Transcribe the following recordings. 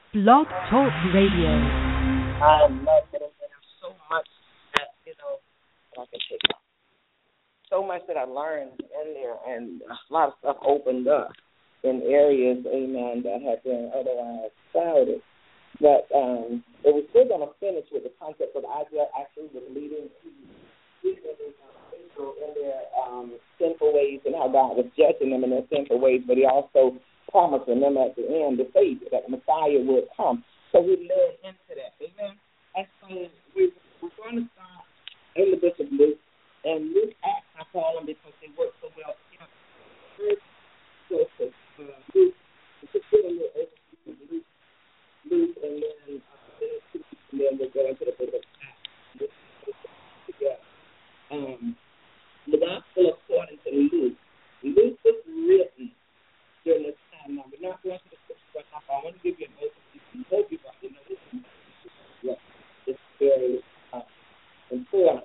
Blog Talk Radio. I love it, and there's so much that, I can take so much that I learned in there, and a lot of stuff opened up in areas, amen, that had been otherwise clouded. But it was still going to finish with the concept of Isaiah actually was leading Israel in their sinful ways and how God was judging them in their sinful ways, but he also promising them at the end the Savior, that the Messiah would come. So we led into that, amen. And so we're going to start in the book of Luke, and Luke Acts, I call them because they work so well together. First, Luke, just give a little overview of Luke, and then we'll go into the book of Acts. Together. The Gospel according to Luke. Luke was written during this time. Now, we're not going to the scripture right now, but I want to give you an overview. I hope you probably know this. Yeah, it's very important.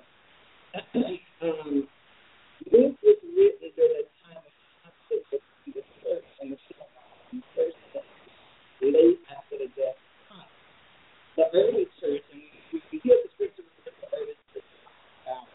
Luke was written during a time of conflict between the church and the synagogue. The church late after the death of Christ. The early church, and we hear the scripture with the early church about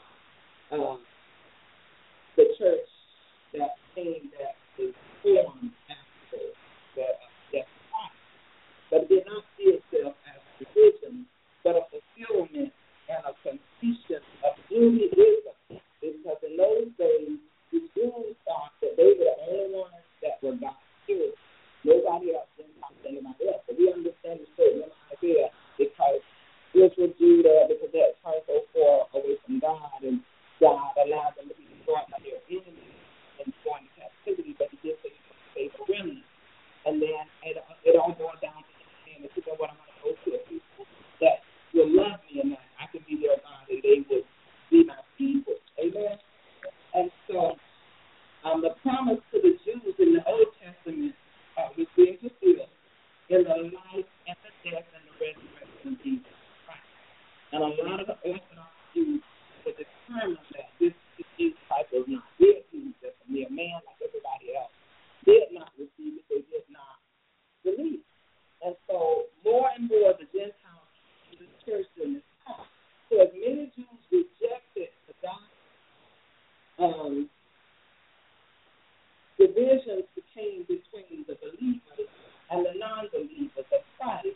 the church that came that was formed after the death of Christ. But it did not see itself as a division, but a fulfillment and a completion of Judaism. Because in those days, the Jews thought that they were the only ones that were God's children. Nobody else didn't talk to anybody else. But we understand the certain idea because Israel, Judah, because they had turned so far away from God, and God allowed them to be destroyed by their enemies and go into captivity, but he did so you could save a remnant. And then it all boiled down to the end. It's what I'm going to go to a people that will love me and that I can be their God and they would be my people. Amen. And so the promise to the Jews in the Old Testament was being fulfilled in the life and the death and the resurrection of Jesus Christ. And a lot of the Orthodox Jews were determined that this Jesus Christ was not their Jesus, and be a man like everybody else, did not receive it, they did not believe. And so more and more the Gentiles came to the church during this time. So as many Jews rejected the gospel, divisions became between the believers and the non-believers of Christ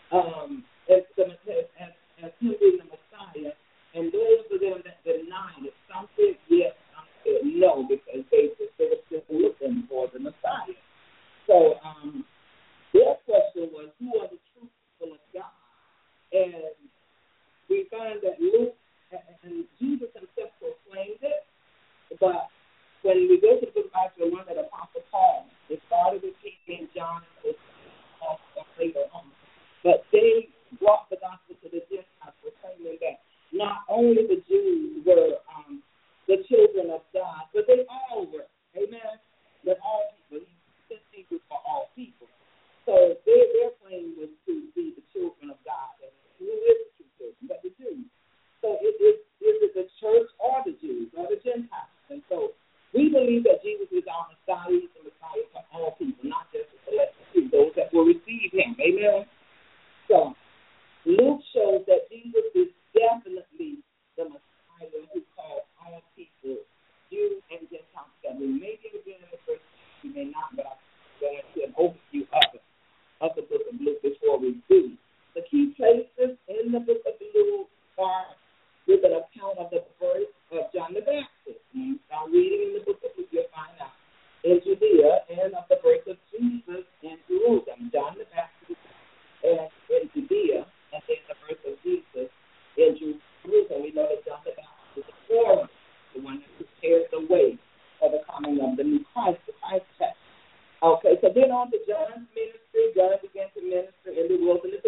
as him being the Messiah. And those of them that denied it, some said yes, some said no, because they were still looking for the Messiah. So their question was, who are the true people of God? And we find that Luke and Jesus himself proclaimed it, but when we go to the book of Acts, we learn that Apostle Paul, it started with Peter and John, and it was later on. But they brought the gospel to the Gentiles, proclaiming that not only the Jews were the children of God, but they all were. Amen? That all people, he sent people for all people. So their claim was to be the children of God. And who is the true children? But the Jews. So is it the church or the Jews or the Gentiles? And so we believe that Jesus is our Messiah. He's the Messiah for all people, not just the select few, those that will receive him. Amen? So Luke shows that Jesus is definitely the Messiah who calls all people, Jews and Gentiles, together. We may get again in the first, we may not, but I'll go into an overview of the book of Luke before we do. The key places in the book of Luke are with an account of the birth of John the Baptist. Now, reading in the book of Luke, you'll find out in Judea and of the birth of Jesus in Jerusalem. John the Baptist in Judea, and then the birth of Jesus in Jerusalem. We know that John the Baptist is the forerunner, the one that prepared the way for the coming of the new Christ, the Christ test. Okay, so then on to John's ministry. John began to minister in the wilderness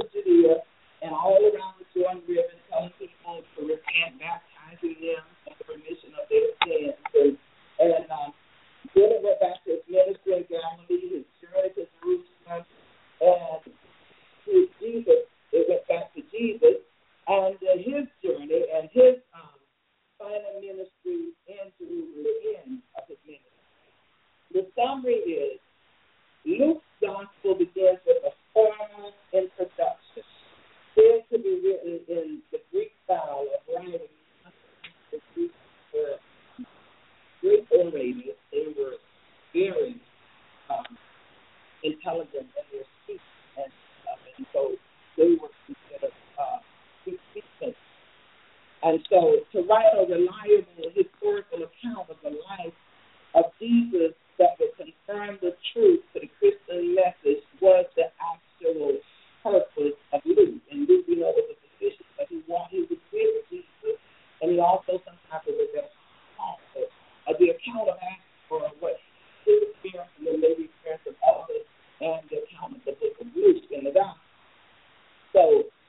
and their speech and stuff. And so they were considered speakers. And so to write a reliable historical account of the life of Jesus that would confirm the truth to the Christian message was the actual purpose of Luke. And Luke, we know, was a physician, but he was with Jesus, and he also sometimes was a Paul. So the account of Acts for what his experience and then maybe experience of others, and the account of the book of Luke in the gospel. So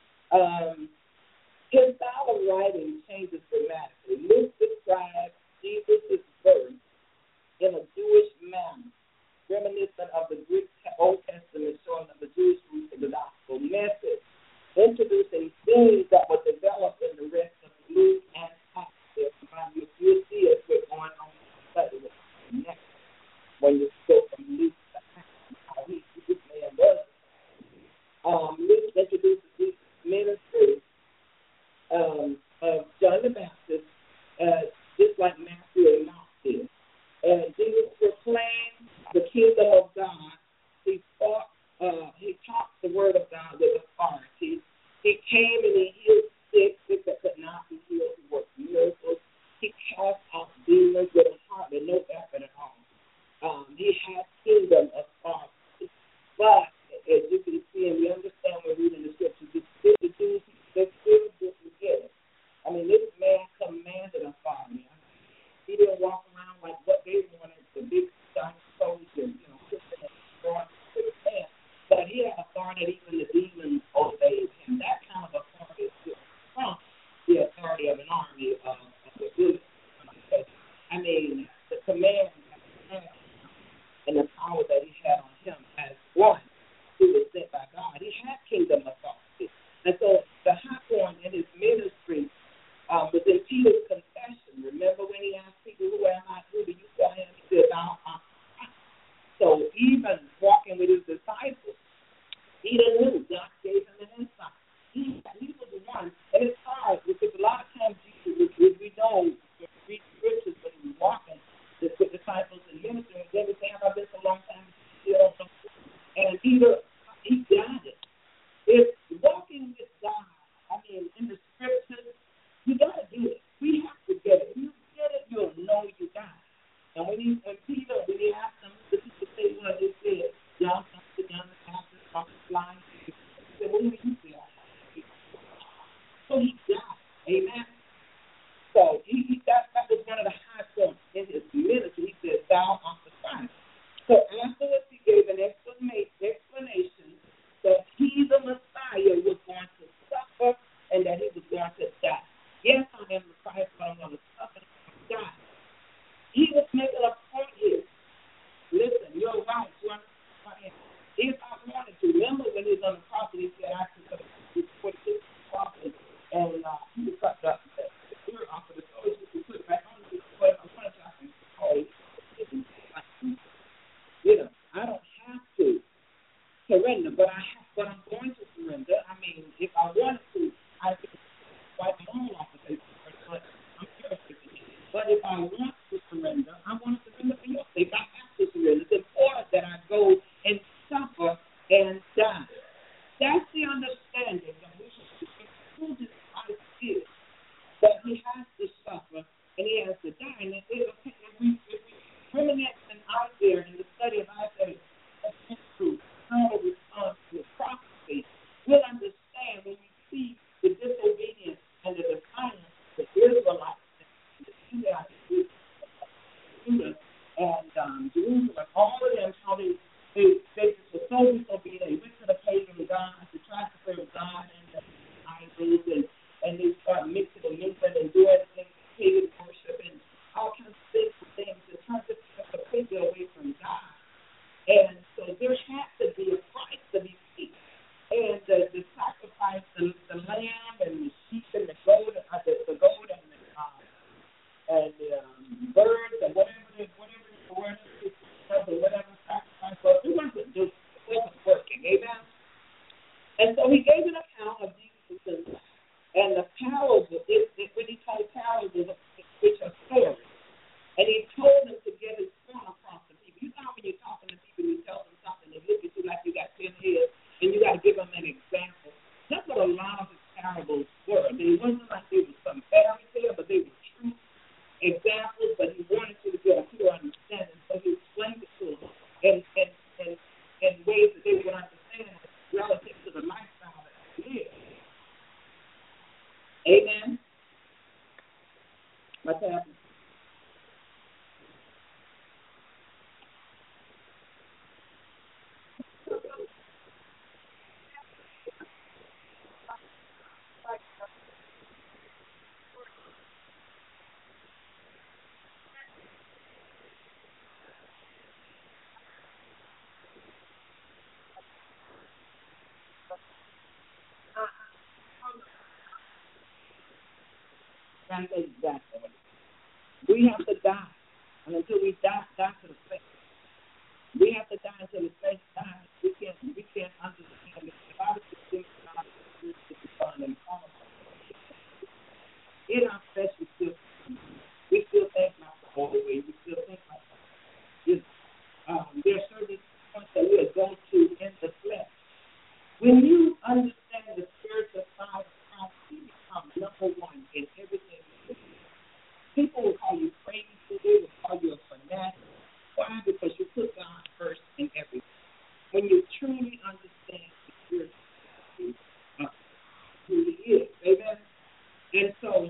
his style of writing changes dramatically. Luke describes Jesus' birth in a Jewish manner, reminiscent of the Greek Old Testament showing of the Jewish roots of the gospel message, introducing themes that were developed in the rest of Luke and Acts. You'll see as we're going on to study with next when you go from Luke to Acts, how this man was. Luke introduces this ministry of John the Baptist, just like Matthew and Mark did. And Jesus proclaimed the kingdom of God. He taught the word of God with authority. He came and he healed sick that could not be healed. He worked miracles. He cast out demons with hardly no effort at all. He had kingdom authority. But as you can see, and we understand when reading the scriptures, the Jews, they still didn't get it. I mean, this man commanded authority. He didn't walk around like what they wanted, the big giant soldier, Christian and throwing to his hand. But he had authority that even the demons obeyed him. That kind of authority is from the authority of an army of the Jews. I mean, the command that he had and the power that he had on him as one who was sent by God. He had kingdom authority. And so the high point in his ministry was in Peter's confession. Remember when he asked Peter, who am I? Who do you call him? He said, thou art Christ. So even walking with his disciples, Peter knew God gave him an insight. He was the one. And it's hard because a lot of times Jesus, we know, read scriptures when he was walking with disciples and ministering, and they would say, I've been so long time, still don't know. And Peter, he got it. If walking with God, I mean, in the scriptures, you got to do it. We have to get it. If you get it, you'll know you got it. And when Peter asked him, the people say what they said, John comes to John the Baptist, talks blind. He said, what do you say? So he got it. Amen. So that was one of the high points in his ministry. He said, thou art the Christ. So afterwards, he gave an explanation that he, the Messiah, was going to suffer and that he was going to die. Yes, I am the Christ, but I'm going to suffer and die. He was making a point here. Listen, you're right. You understand? If I wanted to, remember when he was on the cross, he said, I could put this cross and he cut the ear off of the soul. He put it back on the soul. I'm going to call it. I don't have to surrender, but I'm going to surrender. I mean, if I wanted to, I could wipe my own off the paper, but I'm paraphrasing. But if I want to surrender, I want to surrender for your sake. I have to surrender. It's important that I go and suffer and die. That's the understanding that we should who this Christ is. That he has to suffer and he has to die. And if we reminisce in Isaiah, in the study of Isaiah, that's true. How to respond to prophecy, we'll understand when you see the disobedience and the defiance of the Israelites and the Judah and Jerusalem, all of them, how they were so disobedient. They went to the pagan gods, they tried to serve God and the idols, and they started mixing and doing things, pagan worship and all kinds of things to try to take the people away from God. And so there had to be a price to be paid. And the sacrifice, the lamb and the sheep and the gold and the birds and whatever the word is, whatever sacrifice was, it wasn't working. Amen? And so he gave an account of Jesus and the parables, when he told parables, which are stories. And he told them to get his point across to people. You know when you're talking to people, you tell them something, they look at you like you got That's exactly what it is. We have to die. And until we die to the flesh. We have to die until the flesh dies. We can't understand it. The Bible says God is the Son and Father. In our flesh, we still think like the old way. We still think like this. There are certain points that we'll go to in the flesh. When you understand the spiritual side of Christ, you become number one in everything you do. People will call you crazy. They will call you a fanatic. Why? Because you put God first in everything. When you truly understand the spiritual side, who He is, amen. And so,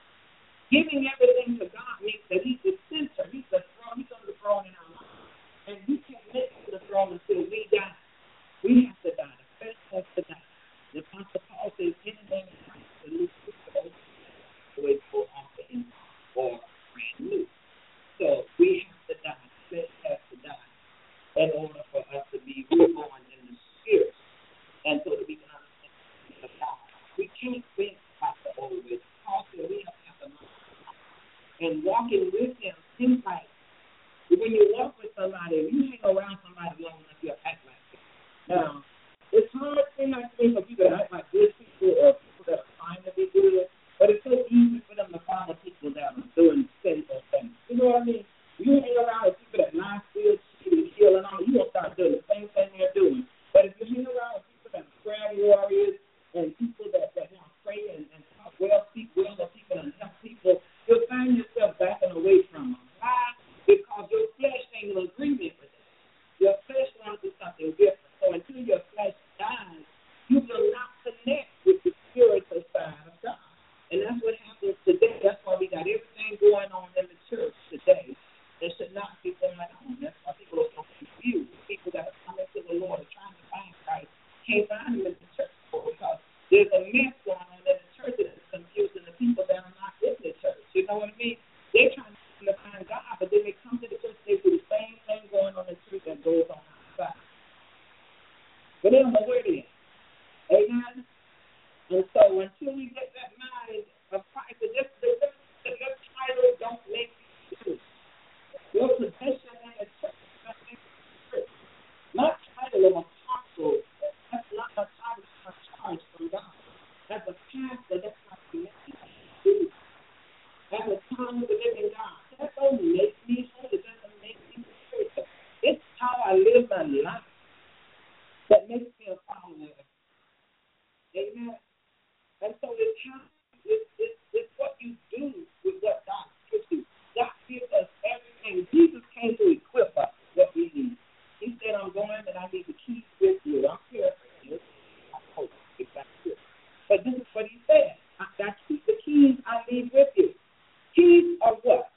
giving everything to God means that He's the center. He's the throne. He's on the throne in our lives. And we can't make it to the throne until we die. We have to die. The flesh has to die. The Apostle Paul says, in the name of Christ, the new people always go off in or brand new. So we have to die. The flesh has to die in order for us to be reborn in the spirit. And so that we can understand the God. We can't think like the old way. Paul said we have to have the mind. And walking with Him seems like when you walk with somebody, if you hang around somebody long enough, you'll act like it. Now, it's hard sometimes for people to act like good people or people that are trying to be good, but it's so easy for them to follow people that are doing sinful things. You know what I mean? You hang around with people that lie, steal, cheat, kill, and all, you will start doing the same thing they're doing. But if you hang around with people that are prayer warriors and people that pray and talk well, speak well of people and help people, you'll find yourself backing away from them. Why? Because your flesh ain't in agreement with it. Your flesh wants to do something different. So until your flesh dies, you will not connect with the spiritual side of God. And that's what happens today. That's why we got everything going on in the church today. There should not be going on. That's why people are so confused. People that are coming to the Lord and trying to find Christ can't find Him in the church because there's a mess going on in the church that is confusing the people that are not in the church. You know what I mean? They're trying to find God, but then they come to the church, they do the same thing going on in the church that goes on outside. But they don't know where it is. Amen? And so until we get that mind of Christ, the title don't make you true. Your position in the church don't make you true. My title of apostle, that's not a title of charge from God. As a pastor, that's not connected to you. As a tongue of the living God, that don't make me holy. It doesn't make me spiritual. It's how I live my life that makes me a follower. Amen. And so it's what you do with what God gives you. God gives us everything. Jesus came to equip us what we need. He said, I'm going and I need the keys with you. I'm paraphrasing. I hope it's that good. But this is what He said. I keep the keys I need with you. Keys are what?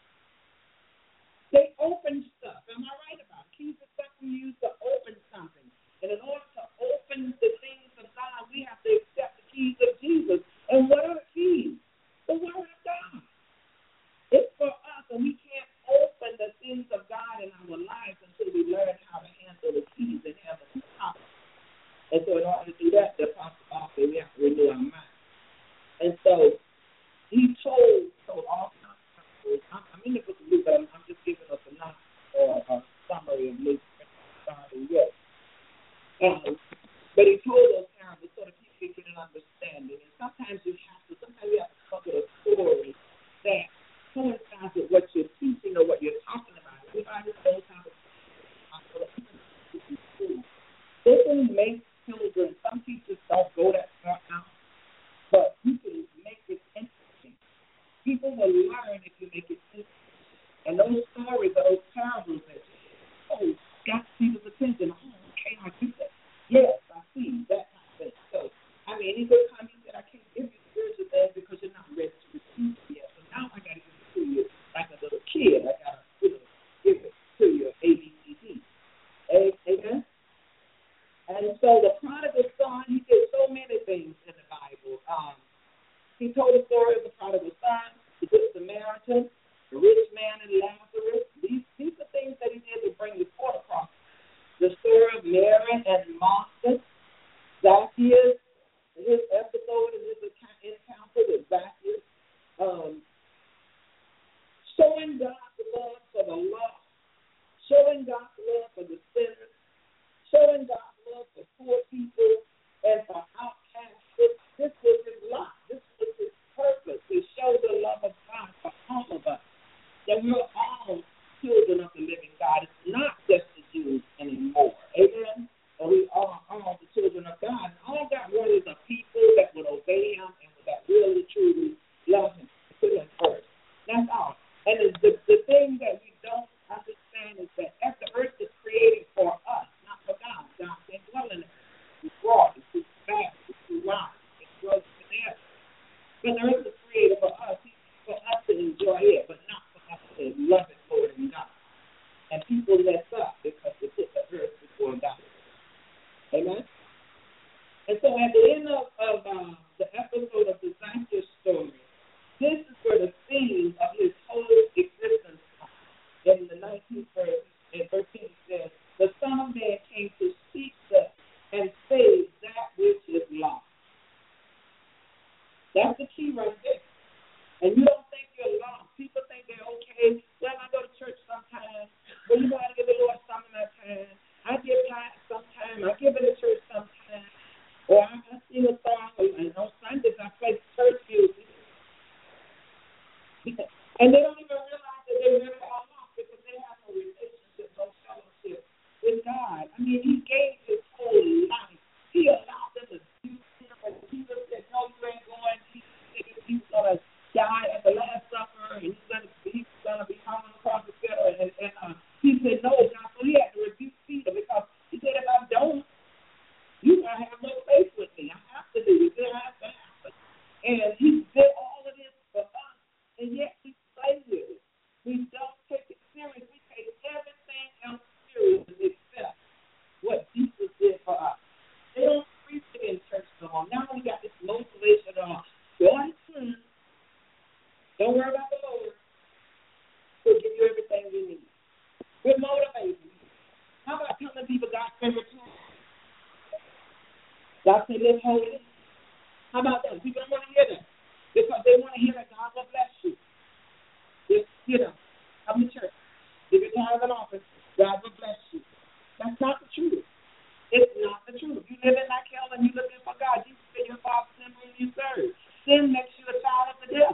They open stuff. Am I right about it? Keys are stuff we use to open something. And in order to open the things of God, we have to accept the keys of Jesus. And what are the keys? The Word of God. It's for us, and we can't open the things of God in our lives until we learn how to handle the keys and handle the power. And so in order to do that, the Apostle Paul said we have to renew our mind. And so he told all kinds of people, I'm in the book of Luke, but I'm just giving us a summary of Luke. Yes. But he told those parables so that people can get an understanding. And sometimes you have to come up with a story that coincides with what you're teaching or what you're talking about. Everybody knows how to school. They can make children. Some teachers don't go that far now, but you can make it interesting. People will learn if you make it interesting. And those stories, those parables that got people's attention. Oh, okay, I get that. Yes, I see that kind of thing. So, I mean, he could come and said, I can't give you spiritual things because you're not ready to receive it yet. So now I got to give it to you like a little kid. I got to give it to you, ABCD. Amen? And so the prodigal son, he did so many things in the Bible. He told the story of the prodigal son, the good Samaritan, the rich man and Lazarus. These are things that he did to bring the court across. The story of Mary and Martha, Zacchaeus, his episode and his encounter with Zacchaeus, showing God's love for the lost, showing God's love for the sinners, showing God's love for poor people and for outcasts. This was his life. This was his purpose, to show the love of God for all of us, that we're all children of the living God. It's not just the Jews anymore. Amen? And we are all the children of God. All God wanted is a people that would obey him and that really, truly love him, put him first. That's all. And the thing that we don't understand is that as the earth is created for us, not for God. God can't dwell in it. It's broad, it's too fast, it's too wide, it's gross to there. But the earth is created for us to enjoy it, but not for us to love it more than God. And people mess up because they put the earth before God. Amen? And so at the end of the episode of the Zacchaeus story, this is where the theme of his whole existence comes. In the 19th verse, in 13 says, the Son of Man came to seek and save that which is lost. That's the key right there. And you don't think you're lost. People think they're okay. Well, I go to church sometimes. Well, you got to give the Lord some of my time. I give God sometimes. I give it to church sometimes. Or I sing a song. And on Sundays, I play church music. And they don't even realize that they really are lost because they have no relationship, no fellowship with God. I mean, he gave his whole life. He allowed them to do him. And Jesus said, no, you ain't going. He's going to die at the Last Supper. And he's going to be hung on the cross together. And he said, no, God. So he had to rebuke Peter because he said, if I don't, you're going to have no faith with me. I have to do it. It has to happen. And he did all of this for us. And yet we play with it. We don't take it serious. We take everything else serious except what Jesus did for us. They don't preach it in church no more. Now we got this motivation on. Go ahead, don't worry about the Lord. He'll give you everything you need. We're motivated. How about telling people God's favorite time? God said live holy. How about that? People don't want to hear that. Because they want to hear that God will bless you. Just, come to church. Give your time and offering. God will bless you. That's not the truth. It's not the truth. You live in that hell and you looking for God. Jesus said your Father's sin when you serve. Sin makes you a child of the devil.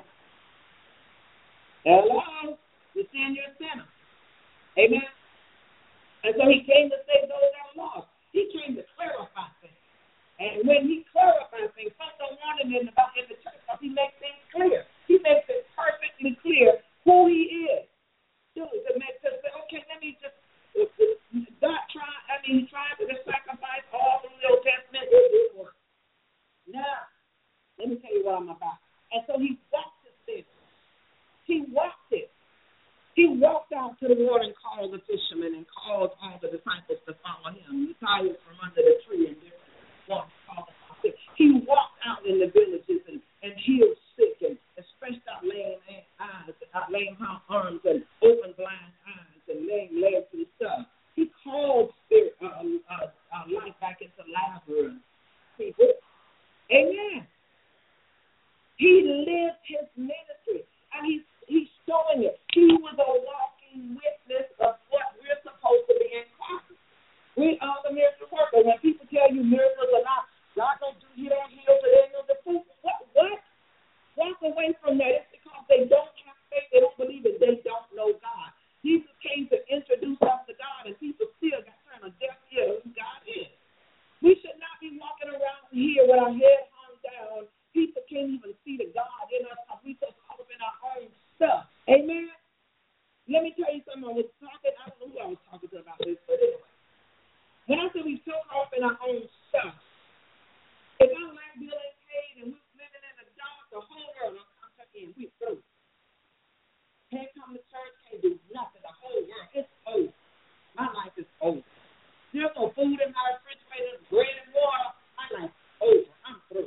Hello? You sin, you're a sinner. Amen? And so he came to save those that are lost. He came to clarify things. And when he clarifies things, some don't want him in the church because he makes things clear. He makes it perfectly clear who he is. To say, okay, let me just, God he tried to sacrifice all the Old Testament. It didn't work. Now, let me tell you what I'm about. And so he walked this thing. He walked it. He walked out to the water and called the fishermen and called all the disciples to follow him. He tied from under the tree and different ones called the sick. He walked out in the villages and healed sick and stretched out lame arms and opened blind eyes and lame legs and stuff. He called life back into Lazarus. People. Amen. He lived his ministry. And he's showing it. He was a walking witness of what we're supposed to be in Christ. We are the miracle worker. When people tell you miracles are not, God don't do, he don't heal, but they know the proof. What? Walk away from that. It's because they don't have faith. They don't believe it. They don't know God. Jesus came to introduce us to God, and people still got turned a deaf ear to who God is. We should not be walking around here with our head hung down. People can't even see the God in us because we're so caught up in our own stuff. Amen? Let me tell you something. I don't know who I was talking to about this, but anyway. When I say we're so caught up in our own stuff, if our light bill ain't paid and we're living in the dark, the whole world will come in. We're through. Can't come to church, can't do nothing. The whole world, it's over. My life is over. There's no food in my refrigerator, bread and water. My life is over. I'm through.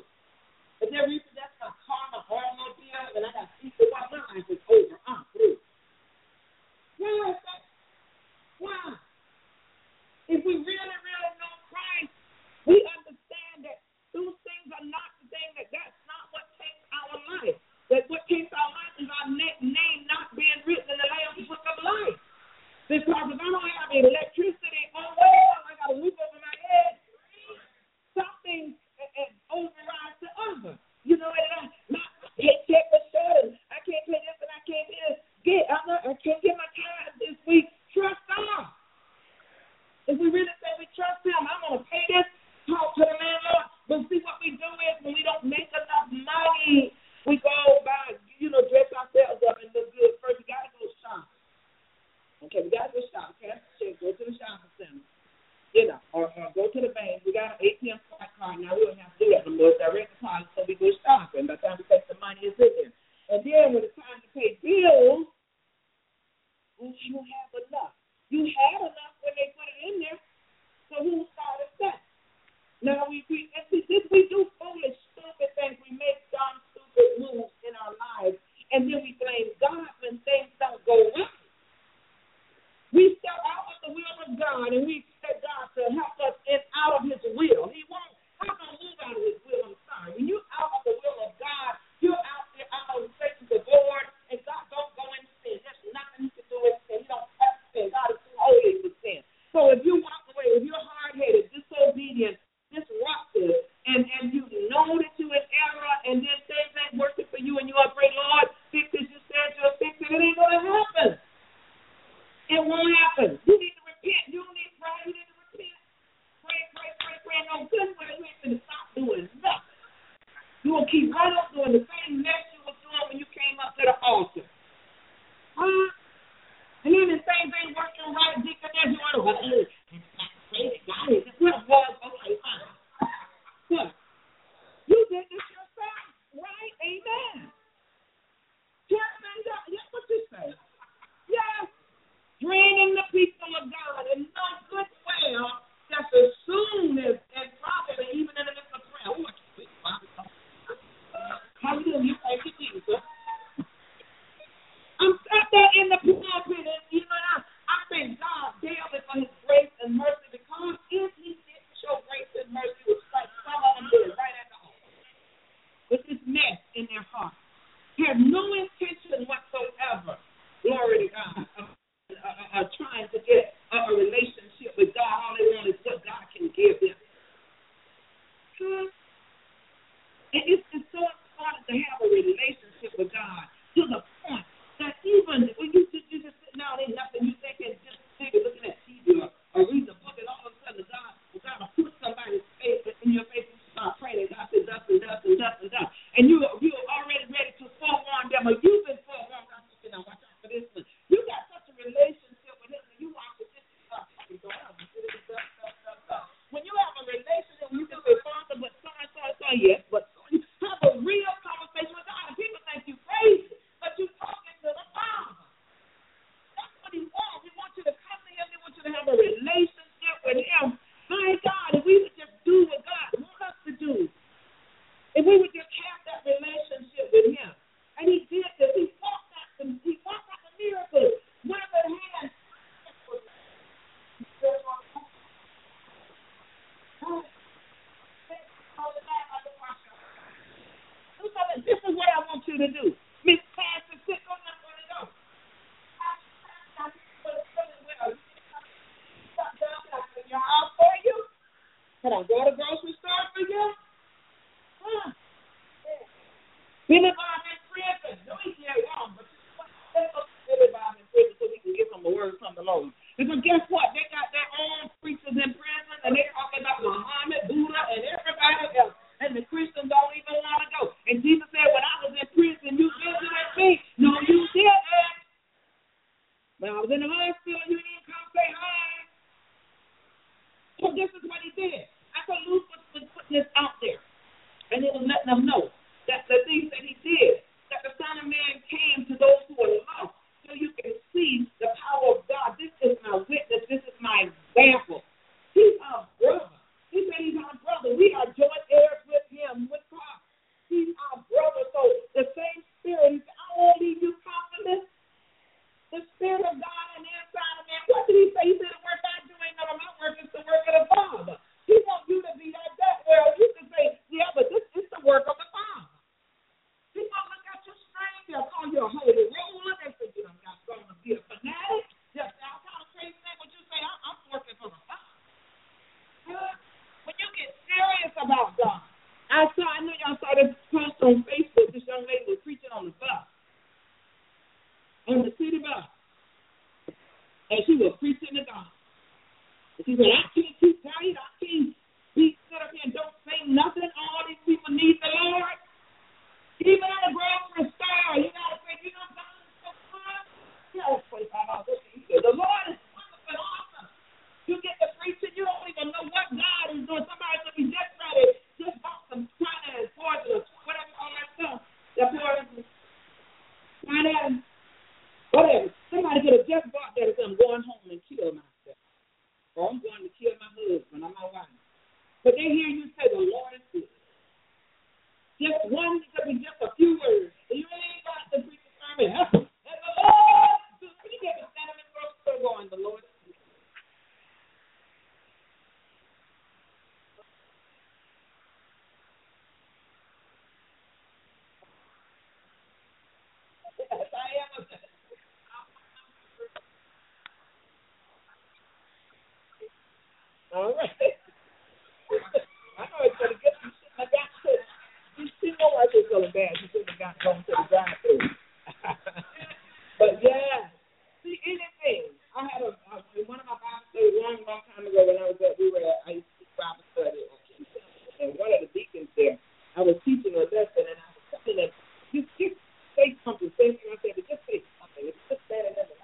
we do foolish, stupid things. We make dumb, stupid moves in our lives, and then we blame God when things don't go right. We step out of the will of God, and we expect God to help us out of His will. He won't. We're going to move out of His will. I'm sorry. When you're out of the will of God, you're out there out of faith of the Lord, and God don't go into sin. There's nothing He can do with sin. He don't have sin. God is too holy for sin. So if you walk away, if you're hard-headed, disobedient, disruptive, and you know that you're in error, and then things ain't working for you, and you are praying, Lord, fix it. You said you'll fix it. It ain't going to happen. It won't happen. You need to repent. You don't need prayer. You need to repent. Pray. No good way. You ain't going to stop doing nothing. You will keep right up doing the same mess you were doing when you came up to the altar. And then the things ain't working right. Deacon, there's you want to pray to God. What was? Okay, fine. What? You did this yourself, right? Amen. Yes, what you say? Yes. Draining the people of God and no good well just as soon as and probably even in the midst of prayer. Oh, how you doing? You thank you, Jesus. I'm sat there in the pulpit and I thank God daily for His grace and mercy, because if He didn't show grace and mercy, it was like some of them did right at the altar with this mess in their heart. They had no intention whatsoever. Glory to God. Trying to get a relationship with God. All they want is what God can give them. And it's so important to have a relationship with God to the point that even when you just sitting down, ain't nothing you thinking, just looking at TV or reading a book, and all of a sudden God will put somebody's face in your face and start praying, and God says, thus and thus and thus and thus. And you're already ready to forewarn them, or you've been forewarned. Now watch out for this one. You got such a relationship with Him, and you watch it. When you have a relationship, you can say, Father, but so and so, yes, but you have a real conversation with God, and people think you crazy, but you're talking to the Father. That's what He wants. He wants you to come to Him. He wants you to have a relationship with Him. My God, if we would just do what God wants us to do, if we would just have that relationship with Him, and He did this. He walked out the miracles. One of the hands. This is what I want you to do. Miss Pastor, sit on that one and go. Your house for you? Can I go to the grocery store for you? Billy Bob in prison. No, he can't wrong, but let's go to Billy Bob in prison so we can give him a word from the Lord. Because guess what? They got their own preachers in prison, and they're talking about Muhammad, Buddha, and everybody else. And the Christians don't even want to go. And Jesus said, when I was in prison, you visited me. No, you didn't. When I was in the hospital, you didn't come say hi. So this is what He did. After Luke was putting this out there, and He was letting them know that the things that He did, that the Son of Man came to those who are lost, so you can see the power of God. This is my witness. This is my example. He's our brother. He said He's our brother. We are joint heirs with Him, with God. He's our brother. So the same Spirit, He said, I won't leave you comfortless. The Spirit of God on the inside of man. What did He say? He said, the work I do ain't none of my work. It's the work of the Father. He wants you to be like that. Well, you can say, yeah, but this is the work of the Father. People look at you strange. They'll call you a holy roller. They say you done got going to be a fanatic. Just all kind of crazy thing. What you say, I'm working for the Father. When you get serious about God. I know y'all saw this post on Facebook. This young lady was preaching on the bus. On the city bus. And she was preaching the gospel. And she said, I can't keep quiet. I can't be sit up here and don't say nothing. All these people need the Lord. Even in the grocery store, you got to say, you know, God is so good. You got to say, the Lord is wonderful and awesome. You get to preaching, you don't even know what God is doing. Somebody should be just ready. Just bought some China and poison, whatever all that say the Lord is good. Just one, it could be just a few words. You ain't got to preach the sermon. And the Lord is good. You get the sentiment still going. The Lord is good. Yes, I am. All right. I know it's going to get you. I got to. You know I was feeling bad. You shouldn't have gotten home to the drive-thru. But yeah, see anything. I had one of my Bible studies long time ago when I used to teach Bible study, and one of the deacons there, I was teaching a lesson, and I was telling them, just say something. Same thing I said, but just say something. It's just that and that.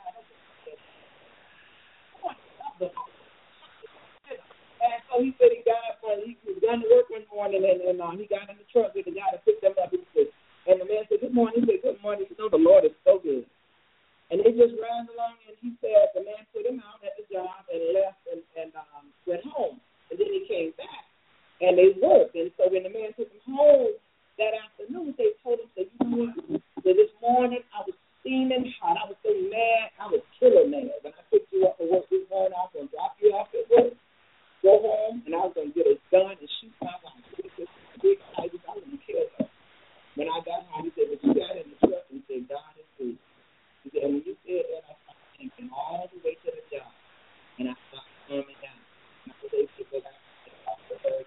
And so he said he got up he was done to work one morning, and he got in the truck with the guy to pick them up. And the man said, good morning. He said, good morning. You know, the Lord is so good. And they just ran along, and he said the man put him out at the job and left and went home. And then he came back, and they worked. And so when the man took him home that afternoon, they told him, said, you know what? So this morning I was steaming hot. I was so mad. I was killer mad. When I picked you up for work this morning, I was going to drop you off at work, go home, and I was going to get a gun and shoot my wife. Big excited. I was going to kill her. When I got home, he said, but you got in the truck and said, God is good. He said, when you said that, I started thinking all the way to the job, and I started calming down. And I was able to go back and talk to her.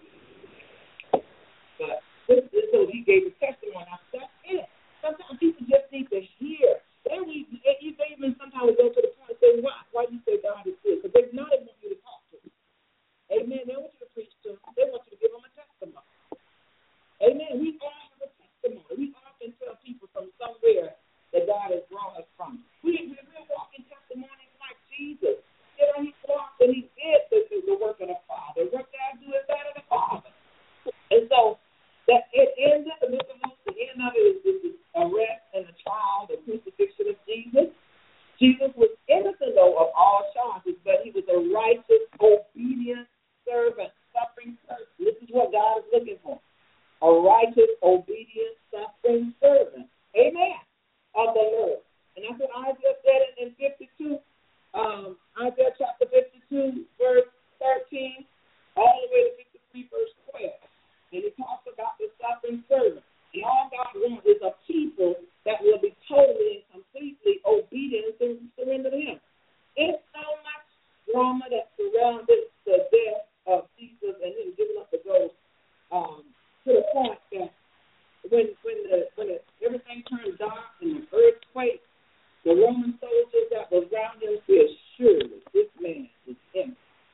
But so he gave a testimony. I said, that's it. Sometimes people just need to hear. They even sometimes go to the point and say, why you say God is good? Because they know they want you to talk to them. Amen. They want you to preach to them. They want you to give them a testimony. Amen. We all have a testimony. We often tell people from somewhere that God has brought us from. We're walking testimonies like Jesus. You know, he walked and he did the work of the Father. The work that I do is that of the Father. And so that it ended, the end of it is the arrest and the trial, the crucifixion of Jesus. Jesus was innocent, though, of all charges, but he was a righteous, obedient servant, suffering servant. This is what God is looking for. A righteous, obedient, suffering servant. Amen. Of the Lord. And that's what Isaiah said in 52, Isaiah chapter 52, verse 13, all the way to 53, verse 12. And he talks about the suffering servant. And all God wants is a people that will be totally and completely obedient and surrender to him. It's so much drama that surrounded the death of Jesus and him giving up the ghost, to the point that when everything turned dark and the earthquake, the Roman soldiers that was around him said, surely this man is him.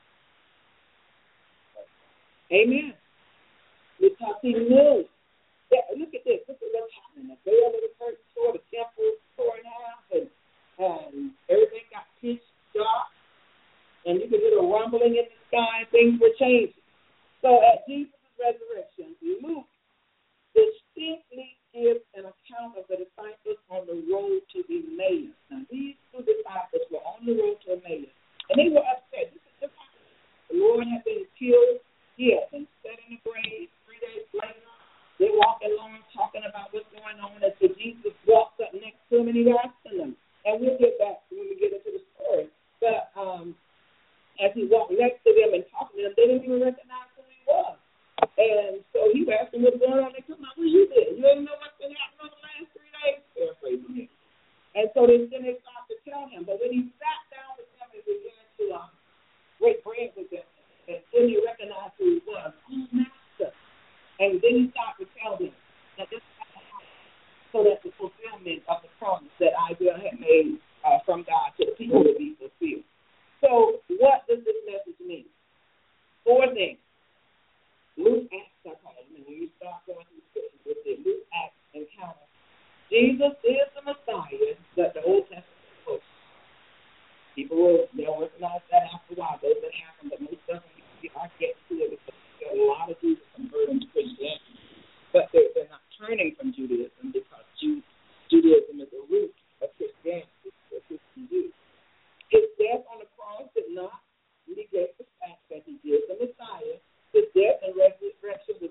Amen. Because he knew. Yeah, look at this. Look at what's happening. The veil of the church tore, the temple tore in half, and everything got pitch dark. And you could hear the rumbling in the sky, and things were changing. So at Jesus' resurrection, Luke distinctly gives an account of the disciples on the road to Emmaus. Now, these two disciples were on the road to Emmaus, and they were upset. The Lord had been killed. He had been set in the grave. 3 days later, they're walking along talking about what's going on, and so Jesus walks up next to them, and he asking them. And we'll get back when we get into the story. But as he walked next to them and talking to them, they didn't even recognize who he was. And so he asked them what's going on. They come out, what you did? You didn't know what's been happening over the last 3 days? Paraphrasing him. And so then they started to tell him. But when he sat down with them and began to break bread with them, and then he recognized who he was, oh, Master. And then he started to tell them that this had to happen so that the fulfillment of the promise that Isaiah had made from God to the people would be fulfilled. So what does this message mean? 4 things. Luke Acts, I call it. When you start going through scriptures with it, Luke Acts encounter. Jesus is the Messiah that the Old Testament spoke. People will recognize that after a while. Those that happen, but most of them I get to it because there are a lot of Jews converting to Christianity. But they're not turning from Judaism because Judaism is the root of Christianity, or Christian Jews. His death on the cross did not negate the fact that he is the Messiah. His death and resurrection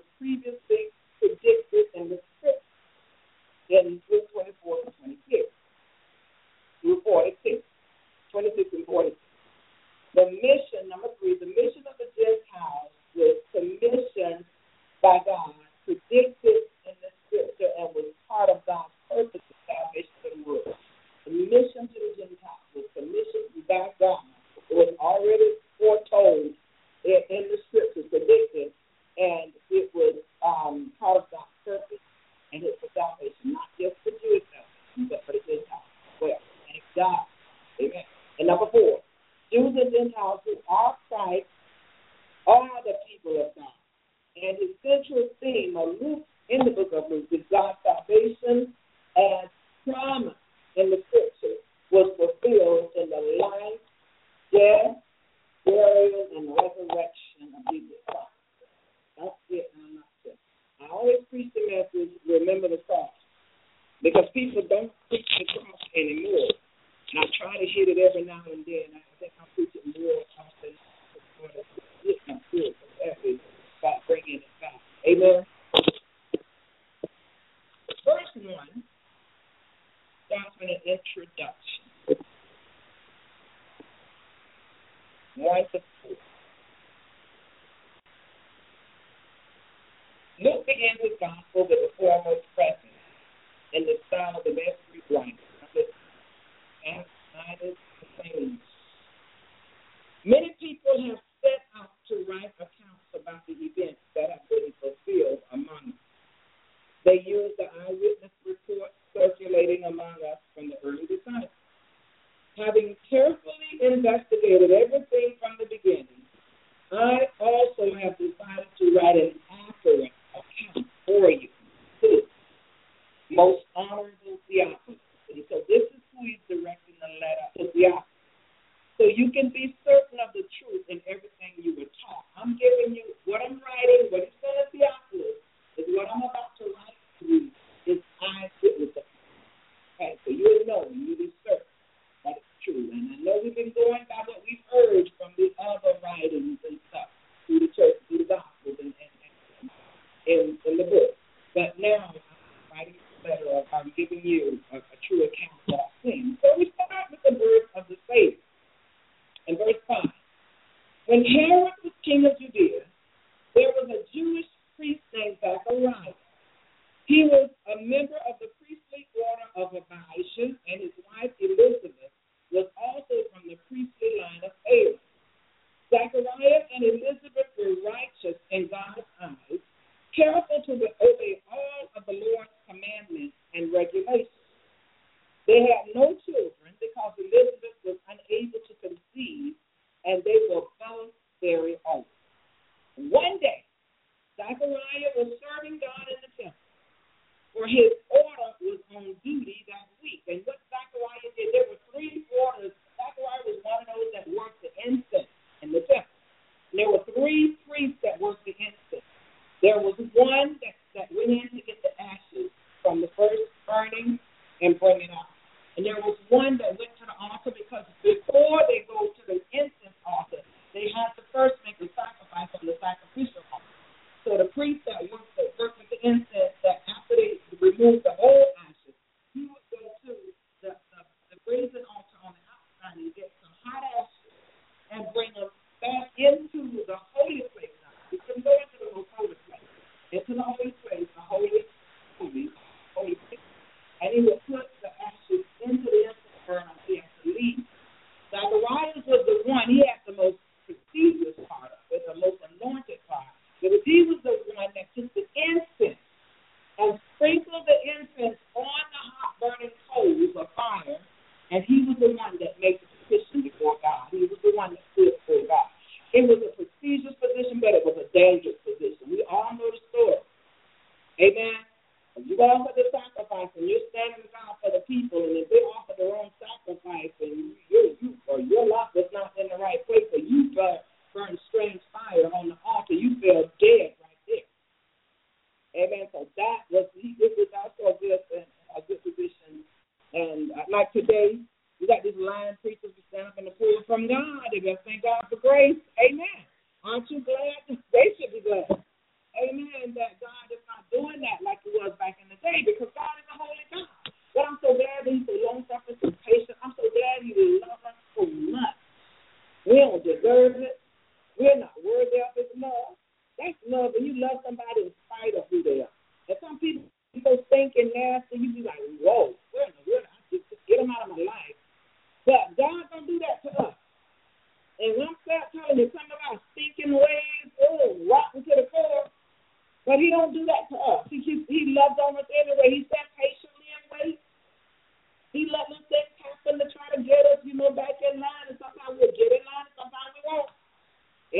in houses outside are the people of God. And his central theme of Luke in the book of Luke is God's salvation as promised in the scripture was fulfilled in the life, death, burial, and resurrection of Jesus Christ. That's it in a nutshell. I always preach the message, remember the cross, because people don't preach the cross anymore. And I try to hit it every now and then. I think I'm preaching more often about bringing it back. Amen. Verse 1 starts with an introduction. 1 to 4. Luke begins his gospel with the foremost presence in the style of the best Greek writers. Many people have set out to write accounts about the events that have been fulfilled among us. They use the eyewitness reports circulating among us from the early disciples. Having carefully investigated everything from the beginning, I also have decided to write an accurate account for you, too. Most honorable Theophilus. And so this is who he's directing the letter to Theophilus. So you can be certain of the truth in everything you were taught. I'm giving you what I'm writing, what he's going to Theophilus, is what I'm about to write to you. Is eyewitness. Okay, so you'll know, you'll be certain that it's true. And I know we've been going by what we've heard from the other writings and stuff through the church, through the Gospels and in the book. But now I'm writing this letter. I'm giving you a true account of what I've seen. So we start with the birth of the Savior. In verse 5, when Herod was king of Judea, there was a Jewish priest named Zachariah. He was a member of the priestly order of Abijah, and his wife Elizabeth was also from the priestly line of Aaron. Zachariah and Elizabeth were righteous in God's eyes, careful to obey all of the Lord's commandments and regulations. They had no children because Elizabeth was unable to conceive, and they were both very old. One day, Zachariah was serving God in the temple, for his order was on duty that week. And what Zachariah did, there were 3 orders. Zachariah was one of those that worked the incense in the temple. And there were 3 priests that worked the incense. There was one that went in to get the ashes from the first burning and bring it out. And there was one that went to the altar because before they go to the incense altar, they had to first make a sacrifice on the sacrificial altar. So the priest that worked with the incense, that after they removed the whole ashes, he would go to the brazen altar on the outside and get some hot ashes and bring them back into the holy place. Now, you can go into the most holy place, into the holy place, the holy place, and he would put the ashes into the incense burner. He had to leave. Zacharias was the one, he had the most prestigious part of it, the most anointed part. Because he was the one that took the incense and sprinkled the incense on the hot burning coals of fire, and he was the one that made the petition before God. He was the one that stood before God. It was a prestigious position, but it was a dangerous position. We all know the story. Amen. You offer the sacrifice, and you're standing around for the people, and if they offer their own sacrifice, and your life was not in the right place, or you burn strange fire on the altar, you fell dead right there. Amen. So this was also a good position. And like today, we got these lying preachers who stand up in the pool from God. They just thank God for grace. Amen. Aren't you glad? They should be glad. Amen, that God is not doing that like he was back in the day, because God is a holy God. But I'm so glad that he's so long-suffering, so patient. I'm so glad he loves us so much. We don't deserve it. We're not worthy of his love. That's love when you love somebody in spite of who they are. And some people be so stinking nasty, you be like, whoa, where in the world? I just get them out of my life. But God don't do that to us. And when I'm telling you, some of our stinking ways, rotten to the core. But he don't do that to us. He loves on us anyway. He sat patiently and wait. He let us things happen to try to get us, back in line. And sometimes we'll get in line, and sometimes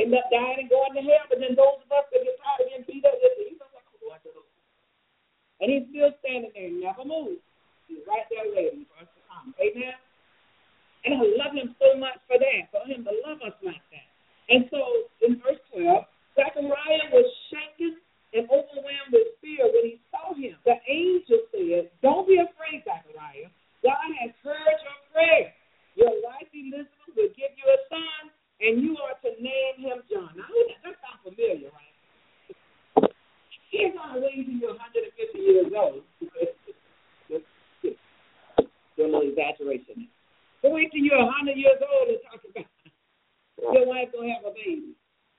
end up dying and going to hell. But then those of us that get tired of getting beat up, they say, you know what, I'm going to the Lord. And he's still standing there, never moved. He's right there waiting for us to come. Amen? And I love him so much for that, for him to love us like that. And so in verse 12, Zechariah was shaken and overwhelmed with fear when he saw him. The angel said, don't be afraid, Zechariah. God has heard your prayer. Your wife Elizabeth will give you a son, and you are to name him John. Now, that sounds familiar, right? He's not waiting till you're 150 years old. There's a little exaggeration. So wait till you're 100 years old and talk about your wife going to have a baby.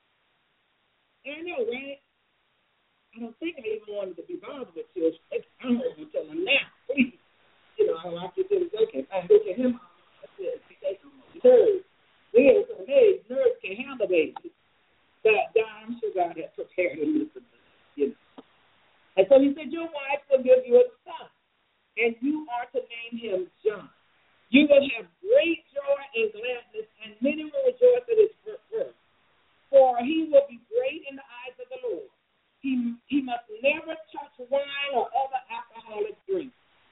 I know, right? I don't think I even wanted to be bothered with children. I don't want to tell them now, please. You know, I just said, okay, fine, look at him. That's it. Nerves. We have some age. Nerves can handle babies. But I'm sure God had prepared him for this, you know. And so he said, your wife will give you a son, and you are to name him John. You will have great joy and gladness, and many will rejoice at his birth. For he will be great in the eyes of the Lord. He must never touch wine or other alcoholic drink.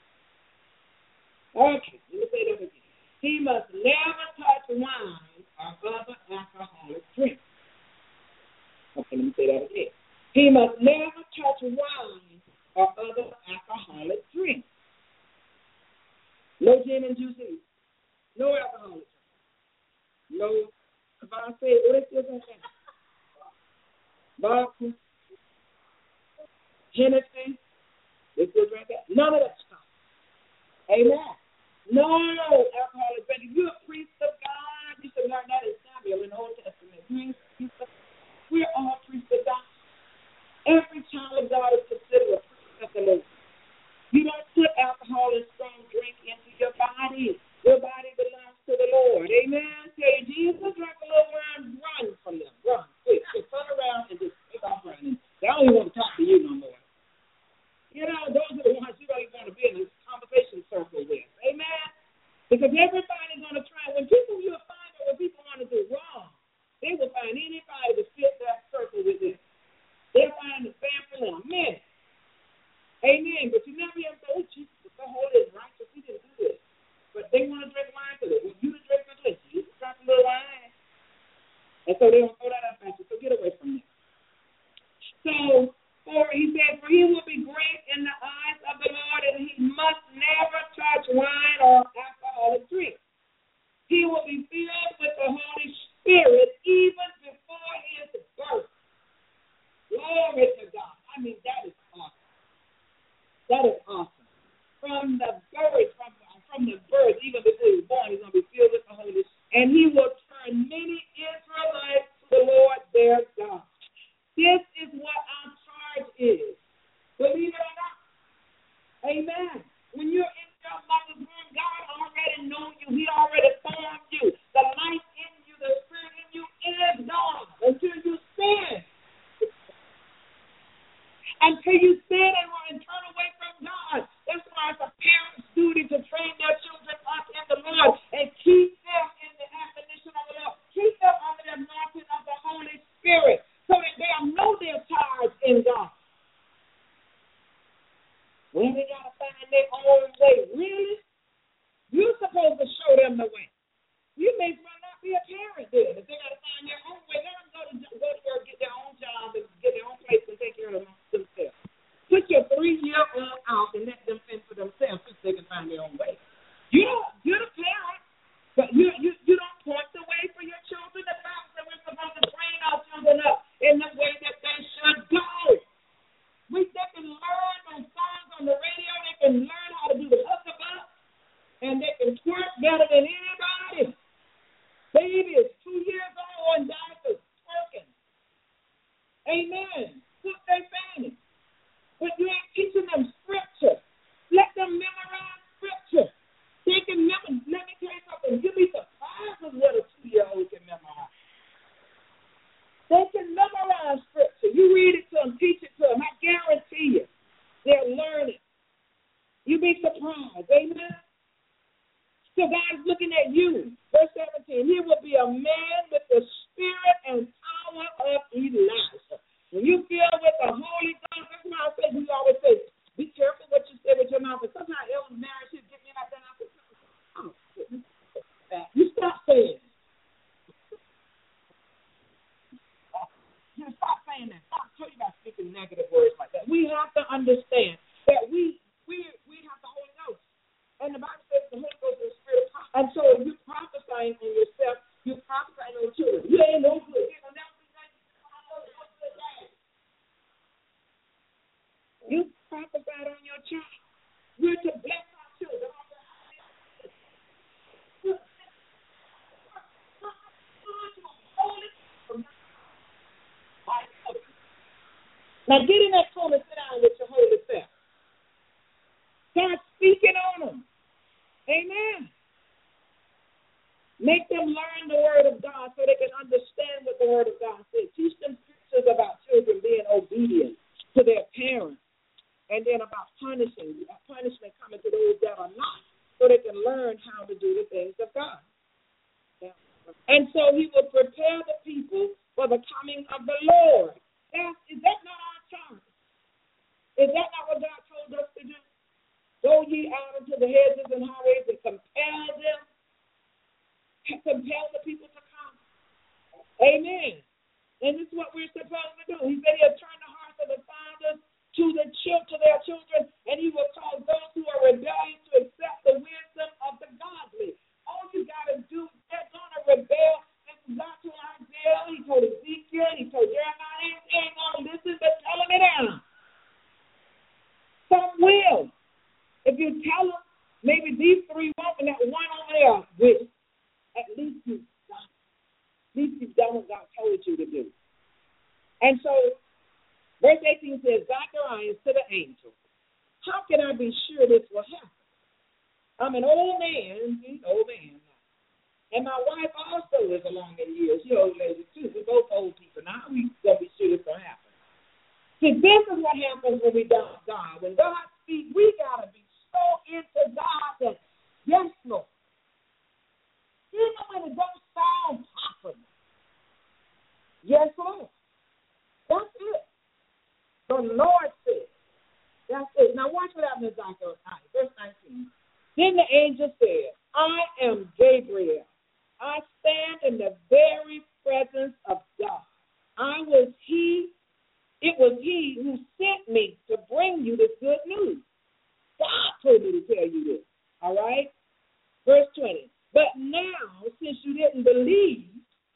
Okay, let me say that again. He must never touch wine or other alcoholic drink. Okay, let me say that again. He must never touch wine or other alcoholic drink. No gin and juice, no alcoholic drink. No, if I say, what is this? Vodka, Hennessy, they still drink that? None of that stuff. Amen. No alcoholic drink. If you're a priest of God, you should learn that in Samuel in the Old Testament. We're all priests of God. Every child of God is considered a priest of the Lord. You don't put alcohol and strong drink into your body. Your body belongs to the Lord. Amen. Say, Jesus, drank a little wine, run from them. Run. Quick. Just turn around and just take off running. They don't even want to talk to you no more. You know, those are the ones you don't even want to be in this conversation circle with. Amen? Because everybody's going to try. When you'll find that when people want to do wrong, they will find anybody to fit that circle with them. They'll find the sample in a minute. Amen. But you never have to say, oh, Jesus was so holy and righteous. He didn't do this. But they want to drink wine to it. When you drink the drink, you just drink a little wine. And so they don't throw that up at you. So get away from that. So, he said, for he will be great in the eyes of the Lord, and he must never touch wine or alcoholic drink. He will be filled with the Holy Spirit even before his birth. Glory to God. I mean, that is awesome. That is awesome. From the birth, even before he was born, he's going to be filled with the Holy Spirit. And he will turn many Israelites to the Lord their God. This is what our charge is. Believe it or not. Amen. When you're in your mother's womb, God already knows you. He already formed you. The life in you, the spirit in you is God until you sin. Until you sin and turn away from God. That's why it's a parent's duty to train their children up in the Lord and keep them in the admonition of the Lord. Keep them under the anointing of the Holy Spirit so that they'll know their charge in God. Well, they got to find their own way. Really? You're supposed to show them the way. You may not be a parent then. If they got to find their own way, let them go to work, get their own job, and get their own place and take care of themselves. Put your 3-year-old out and let them fend for themselves so they can find their own way. You're the parent, but you don't point the way for your children. The Bible said we're supposed to train our children up in the way that they should go. They can learn those songs on the radio. They can learn how to do the hookabout, and they can twerk better than anybody. Baby is 2 years old and diapers twerking. Amen. Put their fanny. But you ain't teaching them scripture. Let them memorize scripture. They can memorize. Let me tell you something. You'll be surprised with what a 2-year-old can memorize. They can memorize scripture. You read it to them, teach it to them. I guarantee you, they'll learn it. You'll be surprised. Amen? So God's looking at you. Verse 17, he will be a man with the spirit and power understand that we have the Holy Ghost. And the Bible says the Holy Ghost is the Spirit of God. And so if you're prophesying on yourself, you're prophesying on children. You ain't no good. You prophesied on your child. We're to bless our children. Now get in that corner, sit down with your holy self. Start speaking on them. Amen. Make them learn the word of God so they can understand what the word of God says. Teach them scriptures about children being obedient to their parents, and then about punishment coming to those that are not, so they can learn how to do the things of God. And so he will prepare the people for the coming of the Lord. Is that not our charge? Is that not what God told us to do? Go ye out into the hedges and highways and compel them. Compel the people to come. Amen. And this is what we're supposed to do. He said he'll turn the hearts of the fathers to their children, and he will cause those who are rebellious to accept the wisdom of the godly. All you got to do, they're going to rebel. And God told Isaiah, he told Ezekiel, he told Jeremiah, they ain't going to listen, but tell them it down. Some will. If you tell them, maybe these three won't, and that one over there will. At least you've done it. At least you've done what God told you to do. And so, verse 18 says, Zacharias to the angel, how can I be sure this will happen? I'm an old man, and my wife also is along in years. She's old lady too. We're both old people. Now we're going to be sure this will happen. See, this is what happens when we doubt God. When God speaks, we got to be so into God that, yes, Lord. Even when it don't sound possible. Yes, Lord. That's it. The Lord said. That's it. Now watch what happens in Zechariah, verse 19. Then the angel said, I am Gabriel. I stand in the very presence of God. It was he who sent me to bring you this good news. God told me to tell you this. All right? Verse 20. But now, since you didn't believe,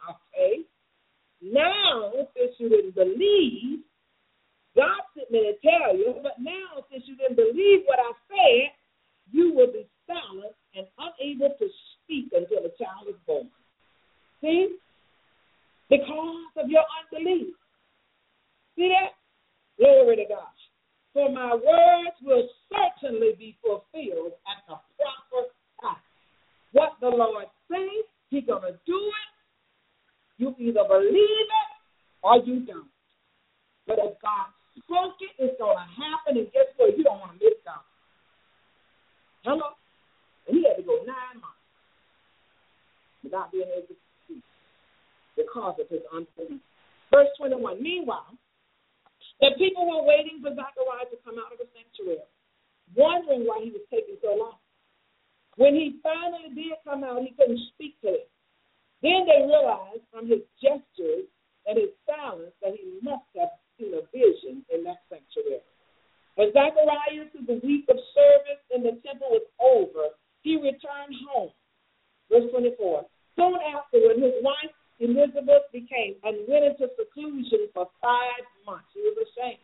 God sent me to tell you, but now, since you didn't believe what I said, you will be silent and unable to speak until the child is born. See? Because of your unbelief. See that? Glory to God. For my words will certainly be fulfilled at the proper time. What the Lord says, he's going to do it. You either believe it or you don't. But if God spoke it, it's going to happen. And guess what? You don't want to miss God. Hello? And he had to go 9 months without being able to speak because of his unbelief. Verse 21. Meanwhile, the people were waiting for Zechariah to come out of the sanctuary, wondering why he was taking so long. When he finally did come out, he couldn't speak to them. Then they realized from his gestures and his silence that he must have seen a vision in that sanctuary. When Zacharias, the week of service in the temple was over, he returned home. Verse 24. Soon afterward, his wife Elizabeth became and went into seclusion for 5 months. She was ashamed.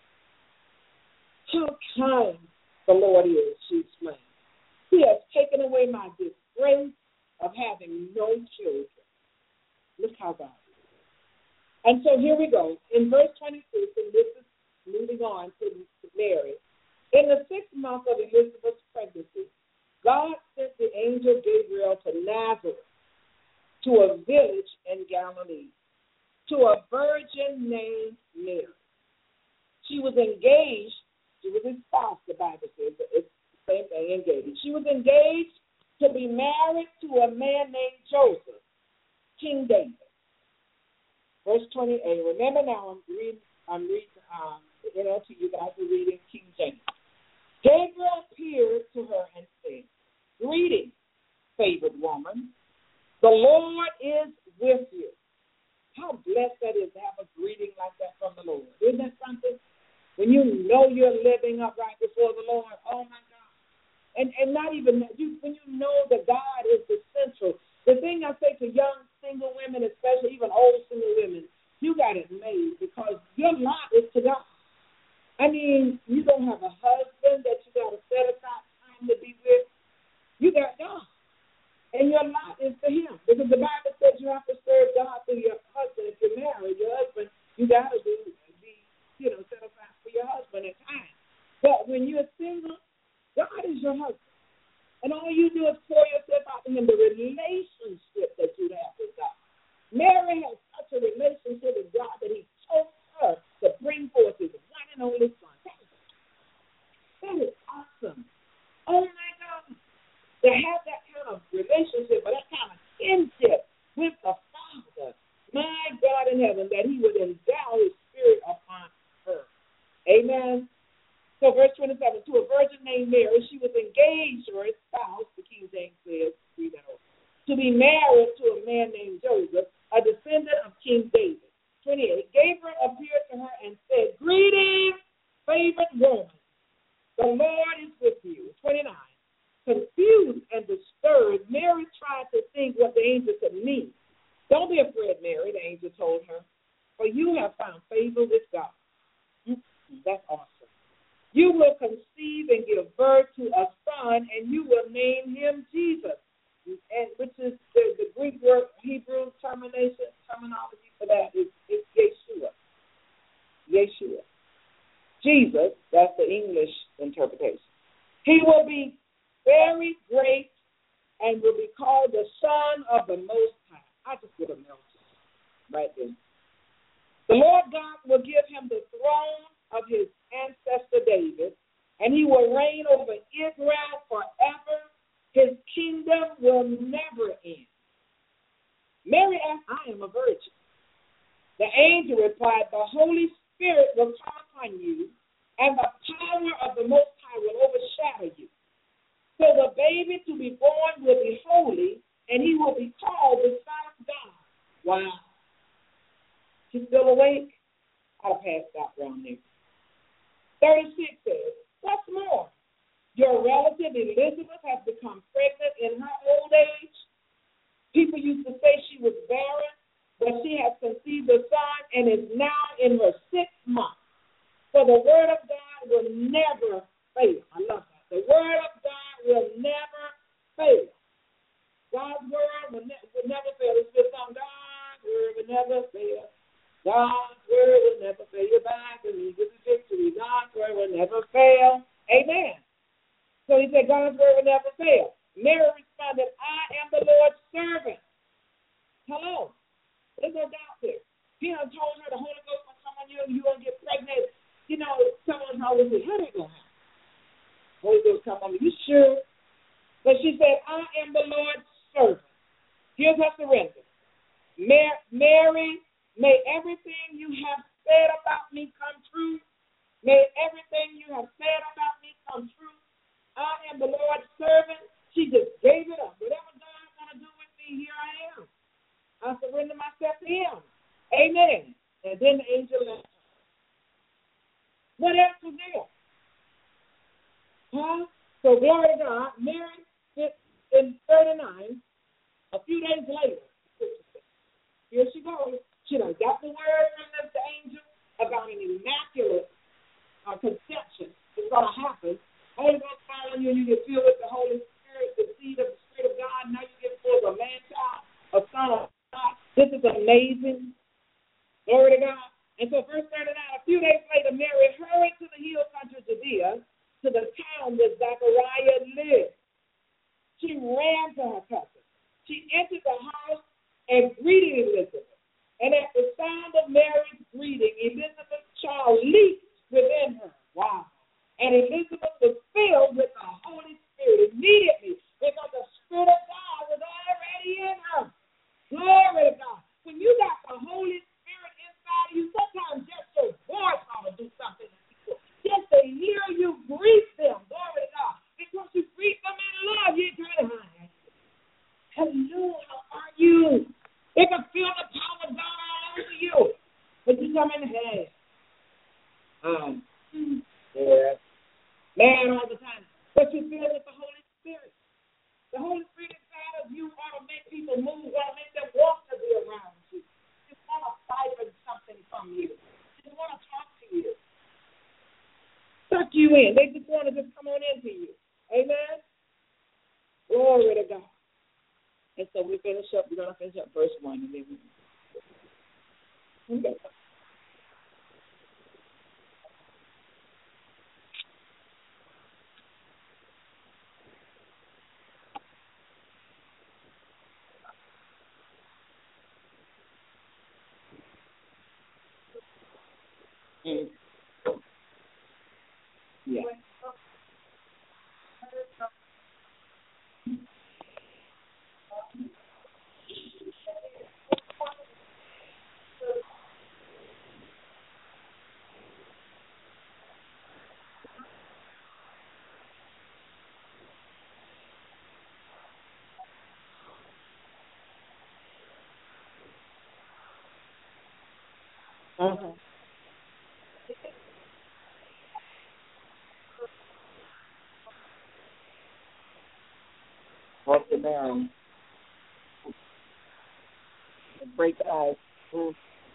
How kind the Lord is, she explained. He has taken away my disgrace of having no children. Look how God is. And so here we go. In verse 26, and this is moving on to Mary. In the 6th month of Elizabeth's pregnancy, God sent the angel Gabriel to Nazareth, to a village in Galilee, to a virgin named Mary. She was engaged. She was espoused, the Bible says. It's the same thing, engaged. She was engaged to be married to a man named Joseph, King David. Verse 28. Remember now, I'm reading the NLT. You guys are reading King James. Gabriel appeared to her and said, "Greetings, favored woman. The Lord is with you." How blessed that is to have a greeting like that from the Lord. Isn't that something? when you know you're living upright before the Lord, oh my God. And not even that, when you know that God is the central. The thing I say to young single women, especially even old single women, you got it made because your lot is to God. I mean, you don't have a husband that you got to set aside time to be with. You got God. And your lot is to him. Because the Bible says you have to serve God through your husband. If you're married, your husband, you got to be set aside for your husband at times. But when you're single, God is your husband. And all you do is pour yourself out to him, the relationship that you have with God. Mary has such a relationship with God that he chose her to bring forth his one and only son. That is awesome. Oh, my God. To have that kind of relationship or that kind of kinship with the Father, my God in heaven, that he would endow his spirit upon her. Amen. So verse 27, to a virgin named Mary, she was engaged or espoused, the King James says, to be married to a man named Joseph, a descendant of King David. 28, Gabriel appeared to her and said, greetings, favored woman. The Lord is with you. 29, confused and disturbed, Mary tried to think what the angel could mean. Don't be afraid, Mary, the angel told her, for you have found favor with God. That's awesome. You will conceive and give birth to a son, and you will name him Jesus, and which is the Greek word, Hebrew terminology for that is Yeshua. Yeshua. Jesus, that's the English interpretation. He will be very great and will be called the Son of the Most High. I just would have melted right there. The Lord God will give him the throne of his ancestor David, and he will reign over Israel forever. His kingdom will never end. Mary asked, I am a virgin. The angel replied, the Holy Spirit will come upon you, and the power of the Most High will overshadow you. So the baby to be born will be holy, and he will be called the Son of God. Wow. She's still awake? I'll pass that around there. 36 says, what's more, your relative Elizabeth has become pregnant in her old age. People used to say she was barren, but she has conceived a son and is now in her 6th month. For the word of God will never fail. I love that. The word of God will never fail. God's word will never fail. It's just on God's word will never fail. God's word will never fail. Your Bible is the victory. God's word will never fail. Amen. So he said, God's word will never fail. Mary responded, I am the Lord's servant. Hello. There's no doubt there. He done told her the Holy Ghost will come on you and you're going to get pregnant. You know, someone always said, how they going to happen? Holy Ghost come on me. You sure? But she said, I am the Lord's servant. Here's her surrender. Mary, may everything you have said about me come true. May everything you have said about me come true. I am the Lord's servant. She just gave it up. Whatever God want to do with me, here I am. I surrender myself to him. Amen. And then the angel left her. What else was there? Huh? So glory to God. Mary, in 39, a few days later, here she goes. She done got the word from the angel about an immaculate conception. It's going to happen. Holy Ghost fall on you and you get filled with the Holy Spirit, the seed of the Spirit of God. Now you get full of a man-child, a son of God. This is amazing. Glory to God. And so verse 39, a few days later, Mary hurried to the hill country of Judea, to the town where Zachariah lived. She ran to her cousin. She entered the house and greeted Elizabeth. And at the sound of Mary's greeting, Elizabeth's child leaped within her. Wow. And Elizabeth was filled with the Holy Spirit immediately because the Spirit of God was already in her. Glory to God. When you got the Holy Spirit inside of you, sometimes just your voice ought to do something to people. Just to hear you greet them. Glory to God. Because you greet them in love, you ain't trying to hide. Hello, how are you? They can feel the power of God all over you. But you come in, hey, you in. They just want to just come on into you. Amen? Glory to God. And so we're going to finish up verse 1. And then okay. Yeah. Mm-hmm. What's the name? Break the ice. Mm.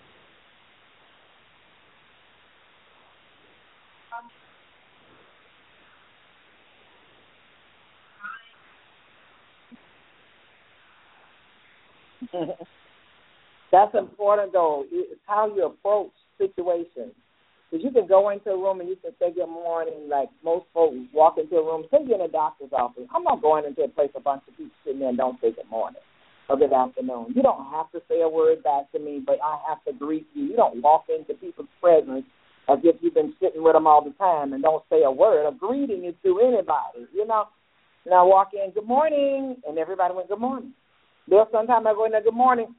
That's important, though. It's how you approach situations. Because you can go into a room and you can say good morning, like most folks walk into a room, say you're in a doctor's office. I'm not going into a place a bunch of people sitting there and don't say good morning or good afternoon. You don't have to say a word back to me, but I have to greet you. You don't walk into people's presence as if you've been sitting with them all the time and don't say a word. A greeting is to anybody, you know. And I walk in, good morning, and everybody went, good morning. There's sometimes I go in there, good morning,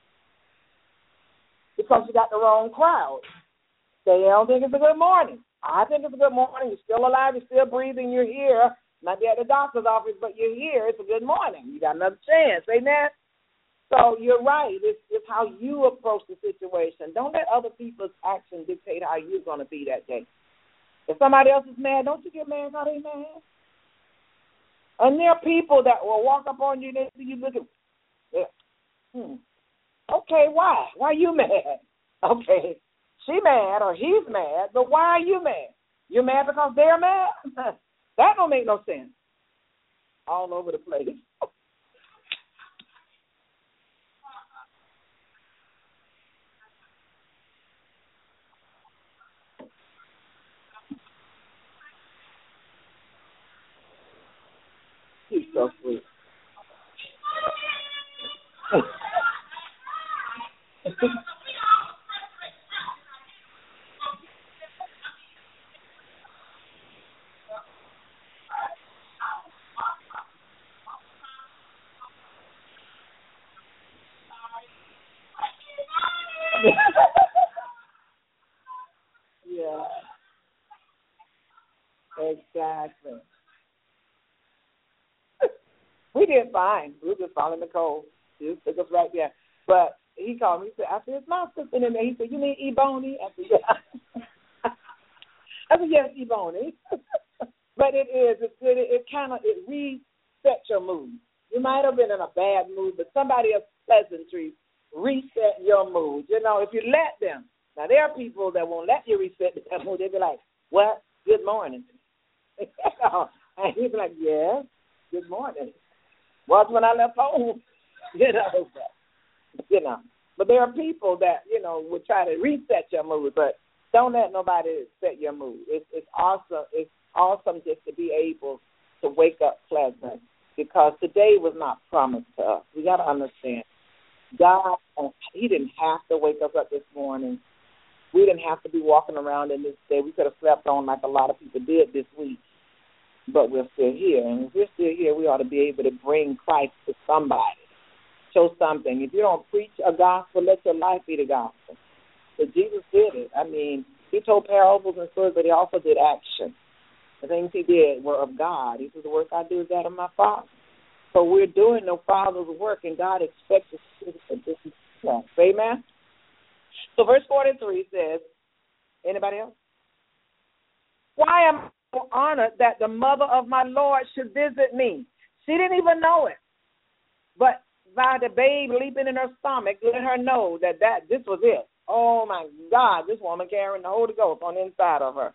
because you got the wrong crowd. They don't think it's a good morning. I think it's a good morning. You're still alive. You're still breathing. You're here. Might be at the doctor's office, but you're here. It's a good morning. You got another chance. Amen? So you're right. It's how you approach the situation. Don't let other people's actions dictate how you're going to be that day. If somebody else is mad, don't you get mad because they mad. And there are people that will walk up on you and they see you looking. Okay, why? Why are you mad? Okay, she mad or he's mad, but why are you mad? You're mad because they're mad? That don't make no sense. All over the place. He's so sweet. Yeah. Exactly. We did fine. We were just following the code. He just took us right there. But he called me. He said, I said, it's my sister in there. He said, you mean Ebony? I said, yeah. I said, yes, Ebony. But it is. It's good. It kind of, it resets your mood. You might have been in a bad mood, but somebody else's pleasantry reset your mood. You know, if you let them. Now, there are people that won't let you reset their mood. They'll be like, what? Good morning. And he'll be like, yes, good morning. Was when I left home. You know. But there are people that, you know, would try to reset your mood, but don't let nobody set your mood. It's awesome. It's awesome just to be able to wake up pleasant, because today was not promised to us. We got to understand. God, he didn't have to wake us up this morning. We didn't have to be walking around in this day. We could have slept on like a lot of people did this week, but we're still here. And if we're still here, we ought to be able to bring Christ to somebody, show something. If you don't preach a gospel, let your life be the gospel. But Jesus did it. I mean, he told parables and stories, but he also did action. The things he did were of God. He said, the work I do is that of my Father. So we're doing the Father's work, and God expects us to do this. Amen? So verse 43 says, anybody else? Why am I so honored that the mother of my Lord should visit me? She didn't even know it. But by the babe leaping in her stomach, let her know that this was it. Oh, my God, this woman carrying the Holy Ghost on the inside of her.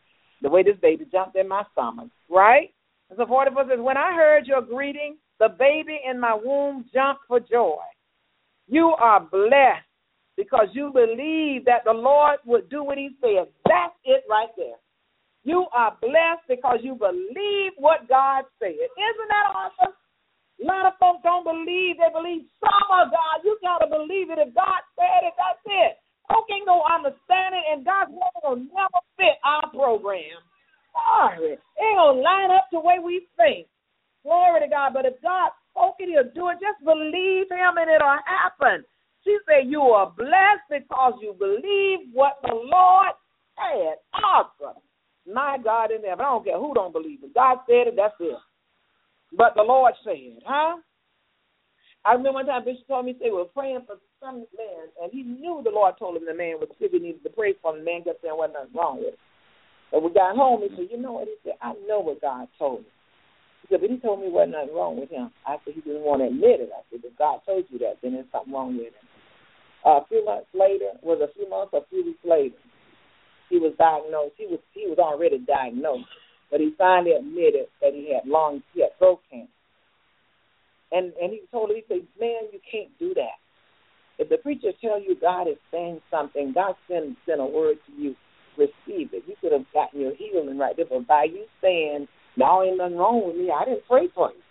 the way this baby jumped in my stomach, right? And so 44 says, when I heard your greeting, the baby in my womb jumped for joy. You are blessed because you believe that the Lord would do what he said. That's it right there. You are blessed because you believe what God said. Isn't that awesome? A lot of folks don't believe. They believe some of God. You got to believe it. If God said it, that's it. Folk ain't going to understand it, and God's word will never fit our program. Sorry. It ain't going to line up the way we think. Glory to God. But if God spoke it, he'll do it. Just believe him, and it'll happen. She said, you are blessed because you believe what the Lord said. Awesome. My God in heaven. I don't care who don't believe it. God said it, that's it. But the Lord said, huh? I remember one time Bishop told me they were praying for some man, and he knew the Lord told him the man was sick. He needed to pray for him. The man kept saying wasn't nothing wrong with him. But we got home, he said, you know what? He said, I know what God told me. He said, but he told me wasn't nothing wrong with him. I said, he didn't want to admit it. I said, if God told you that, then there's something wrong with him. A few months later, a few weeks later, he was diagnosed. He was already diagnosed, but he finally admitted that he had throat cancer. And he told her, he said, man, you can't do that. If the preacher tell you God is saying something, God send a word to you, receive it. You could have gotten your healing right there, but by you saying, no, ain't nothing wrong with me, I didn't pray for you.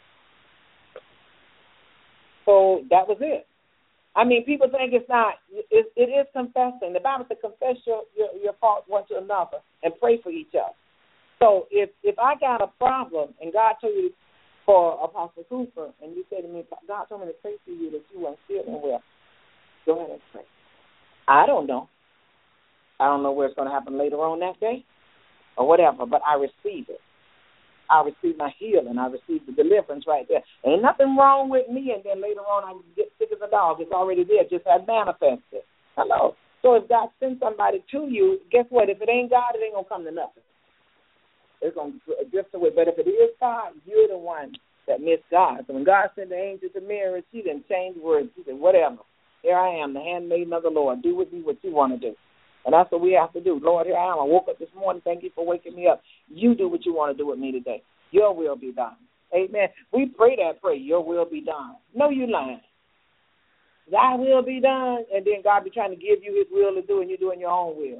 So that was it. I mean, people think it's not. It is confessing. The Bible says confess your faults one to another and pray for each other. So if I got a problem and God told you for Apostle Cooper and you say to me, God told me to pray for you that you weren't feeling well, go ahead and pray. I don't know. I don't know where it's going to happen later on that day or whatever, but I receive it. I receive my healing. I receive the deliverance right there. Ain't nothing wrong with me, and then later on I get sick as a dog. It's already there. Just had manifested. Hello. So if God sends somebody to you, guess what? If it ain't God, it ain't going to come to nothing. It's going to drift away. But if it is God, you're the one that missed God. So when God sent the angel to Mary, she didn't change words. She said, whatever. Here I am, the handmaiden of the Lord. Do with me what you want to do. And that's what we have to do. Lord, here I am. I woke up this morning. Thank you for waking me up. You do what you want to do with me today. Your will be done. Amen. We pray that prayer. Your will be done. No, you lying. Thy will be done. And then God be trying to give you his will to do, and you're doing your own will.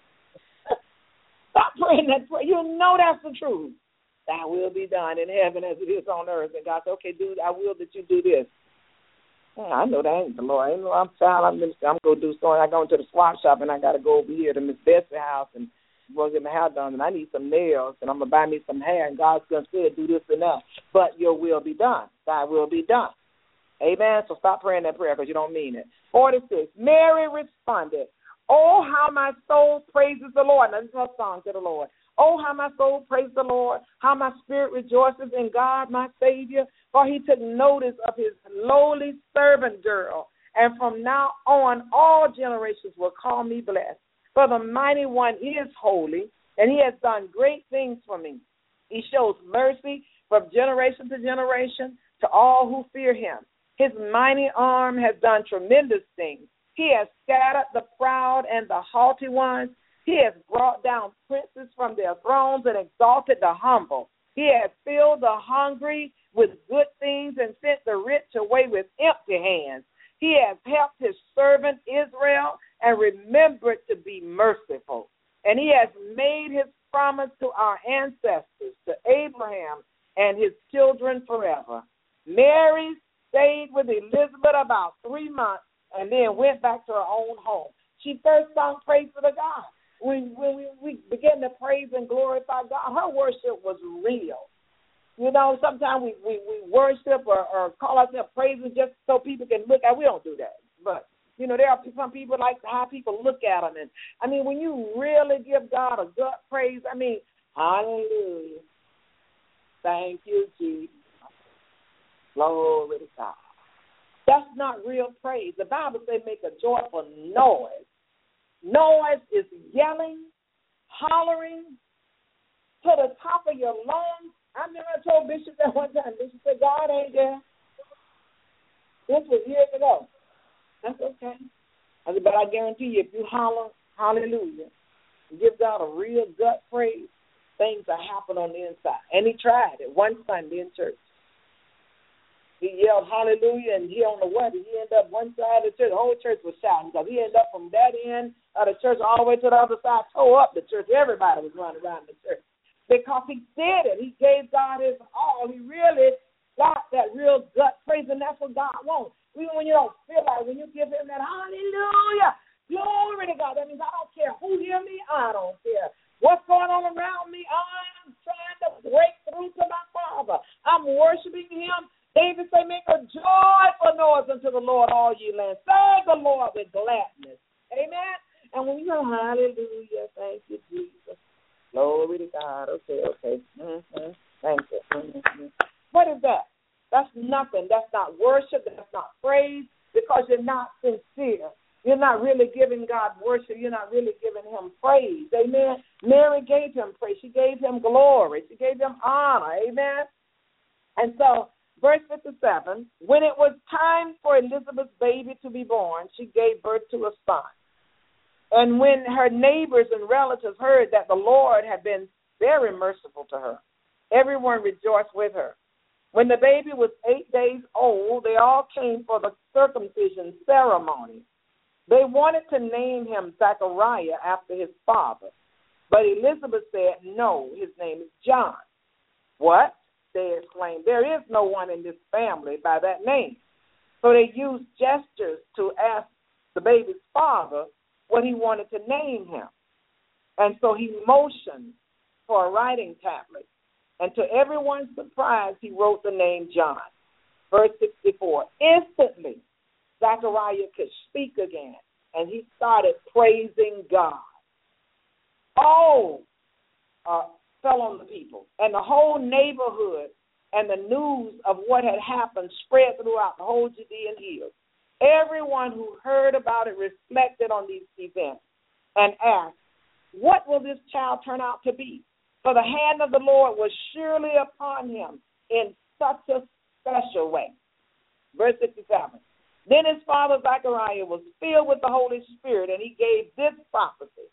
Stop praying that prayer. You know that's the truth. Thy will be done in heaven as it is on earth. And God said, okay, dude, I will that you do this. Yeah, I know that ain't the Lord. I know I'm going to do something. I go into the swap shop, and I got to go over here to Miss Betsy house and go get my hair done, and I need some nails, and I'm going to buy me some hair, and God's going to say, do this and that. But your will be done. Thy will be done. Amen? So stop praying that prayer because you don't mean it. 46, Mary responded, oh, how my soul praises the Lord. Now, this is her song to the Lord. Oh, how my soul praises the Lord, how my spirit rejoices in God, my Savior, for he took notice of his lowly servant girl. And from now on, all generations will call me blessed. For the mighty one is holy, and he has done great things for me. He shows mercy from generation to generation to all who fear him. His mighty arm has done tremendous things. He has scattered the proud and the haughty ones. He has brought down princes from their thrones and exalted the humble. He has filled the hungry with good things and sent the rich away with empty hands. He has helped his servant Israel and remembered to be merciful. And he has made his promise to our ancestors, to Abraham and his children forever. Mary stayed with Elizabeth about 3 months and then went back to her own home. She first sung praise to the God. When we began to praise and glorify God, her worship was real. You know, sometimes we worship or call ourselves praising just so people can look at. We don't do that. But, you know, there are some people like how people look at them. And, I mean, when you really give God a gut praise, I mean, hallelujah. Thank you, Jesus. Glory to God. That's not real praise. The Bible says make a joyful noise. Noise is yelling, hollering to the top of your lungs. I remember I told Bishop that one time. Bishop said, God ain't there. This was years ago. That's okay. I said, but I guarantee you, if you holler, hallelujah, give God a real gut praise, things that happen on the inside. And he tried it one Sunday in church. He yelled hallelujah, and he on the what? He ended up one side of the church. The whole church was shouting because he ended up from that end of the church all the way to the other side, tore up the church. Everybody was running around the church because he did it. He gave God his all. He really got that real gut praise, and that's what God wants. Even when you don't feel like, when you give him that hallelujah, glory to God, that means I don't care who hear me, I don't care what's going on around me. I'm trying to break through to my Father. I'm worshiping him. David said, make a joyful noise unto the Lord, all ye lands. Serve the Lord with gladness. Amen? And when you go, hallelujah, thank you, Jesus. Glory to God. Okay. Thank you. What is that? That's nothing. That's not worship. That's not praise, because you're not sincere. You're not really giving God worship. You're not really giving him praise. Amen? Mary gave him praise. She gave him glory. She gave him honor. Amen? And so, verse 57, when it was time for Elizabeth's baby to be born, she gave birth to a son. And when her neighbors and relatives heard that the Lord had been very merciful to her, everyone rejoiced with her. When the baby was 8 days old, they all came for the circumcision ceremony. They wanted to name him Zachariah after his father, but Elizabeth said, no, his name is John. What? They exclaimed, there is no one in this family by that name. So they used gestures to ask the baby's father what he wanted to name him. And so he motioned for a writing tablet. And to everyone's surprise, he wrote the name John. Verse 64, instantly Zachariah could speak again, and he started praising God. All fell on the people, and the whole neighborhood and the news of what had happened spread throughout the whole Judean hills. Everyone who heard about it reflected on these events and asked, what will this child turn out to be? For the hand of the Lord was surely upon him in such a special way. Verse 67. Then his father Zechariah was filled with the Holy Spirit, and he gave this prophecy.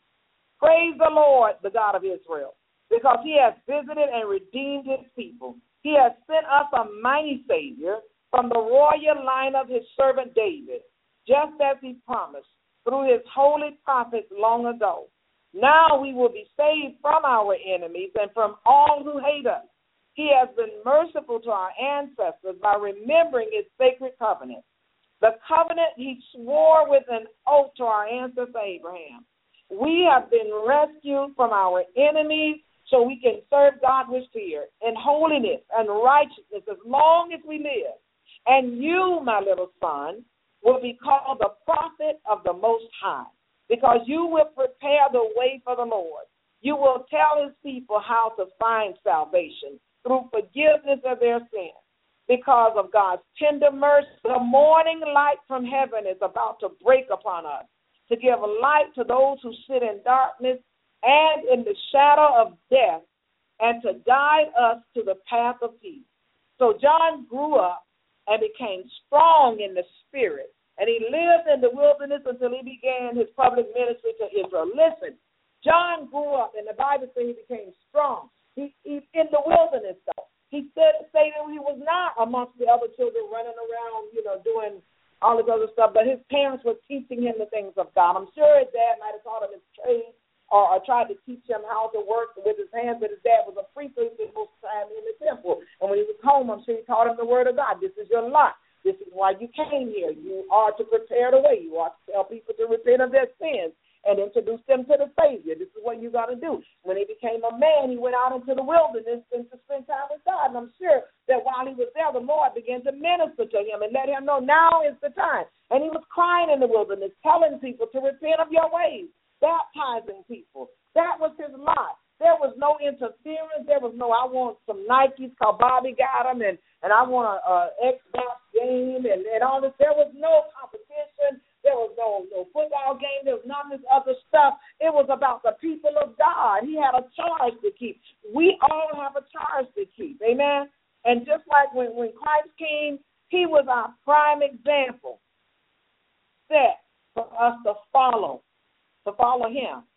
Praise the Lord, the God of Israel, because he has visited and redeemed his people. He has sent us a mighty Savior from the royal line of his servant David, just as he promised through his holy prophets long ago. Now we will be saved from our enemies and from all who hate us. He has been merciful to our ancestors by remembering his sacred covenant, the covenant he swore with an oath to our ancestor Abraham. We have been rescued from our enemies so we can serve God with fear and holiness and righteousness as long as we live. And you, my little son, will be called the prophet of the Most High, because you will prepare the way for the Lord. You will tell his people how to find salvation through forgiveness of their sins. Because of God's tender mercy, the morning light from heaven is about to break upon us, to give light to those who sit in darkness and in the shadow of death, and to guide us to the path of peace. So John grew up and became strong in the spirit, and he lived in the wilderness until he began his public ministry to Israel. Listen, John grew up, and the Bible says he became strong. He's in the wilderness, though. He said that he was not amongst the other children running around, doing all this other stuff, but his parents were teaching him the things of God. I'm sure his dad might have taught him his trade or tried to teach him how to work with his hands, but his dad was a priest, so he spent most of the time in the temple. And when he was home, I'm sure he taught him the word of God. This is your lot. This is why you came here. You are to prepare the way. You are to tell people to repent of their sins and introduce them to the Savior. This is what you got to do. When he became a man, he went out into the wilderness and to spend time with God. And I'm sure that while he was there, the Lord began to minister to him and let him know now is the time. And he was crying in the wilderness, telling people to repent of your ways, baptizing people. That was his lot. There was no interference. There was no, I want some Nikes because Bobby got them, and I want an Xbox game and all this. There was no competition. There was no football game. There was none of this other stuff. It was about the people of God. He had a charge to keep. We all have a charge to keep. Amen? And just like when Christ came, he was our prime example set for us to follow him.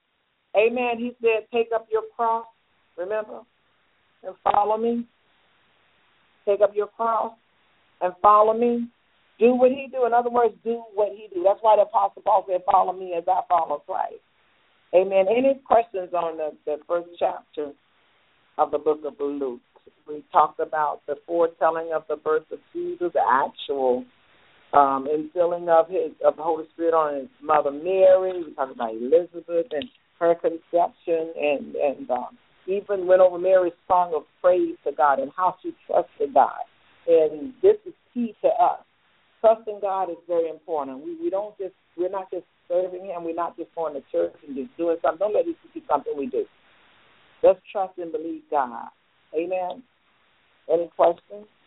Amen. He said, take up your cross, remember, and follow me. Take up your cross and follow me. Do what he do. In other words, do what he do. That's why the Apostle Paul said, follow me as I follow Christ. Amen. Any questions on the first chapter of the book of Luke? We talked about the foretelling of the birth of Jesus, the actual instilling of the Holy Spirit on his mother Mary. We talked about Elizabeth and her conception, and even went over Mary's song of praise to God and how she trusted God. And this is key to us. Trusting God is very important. We're not just serving him. We're not just going to church and just doing something. Don't let this be something we do. Let's trust and believe God. Amen. Any questions?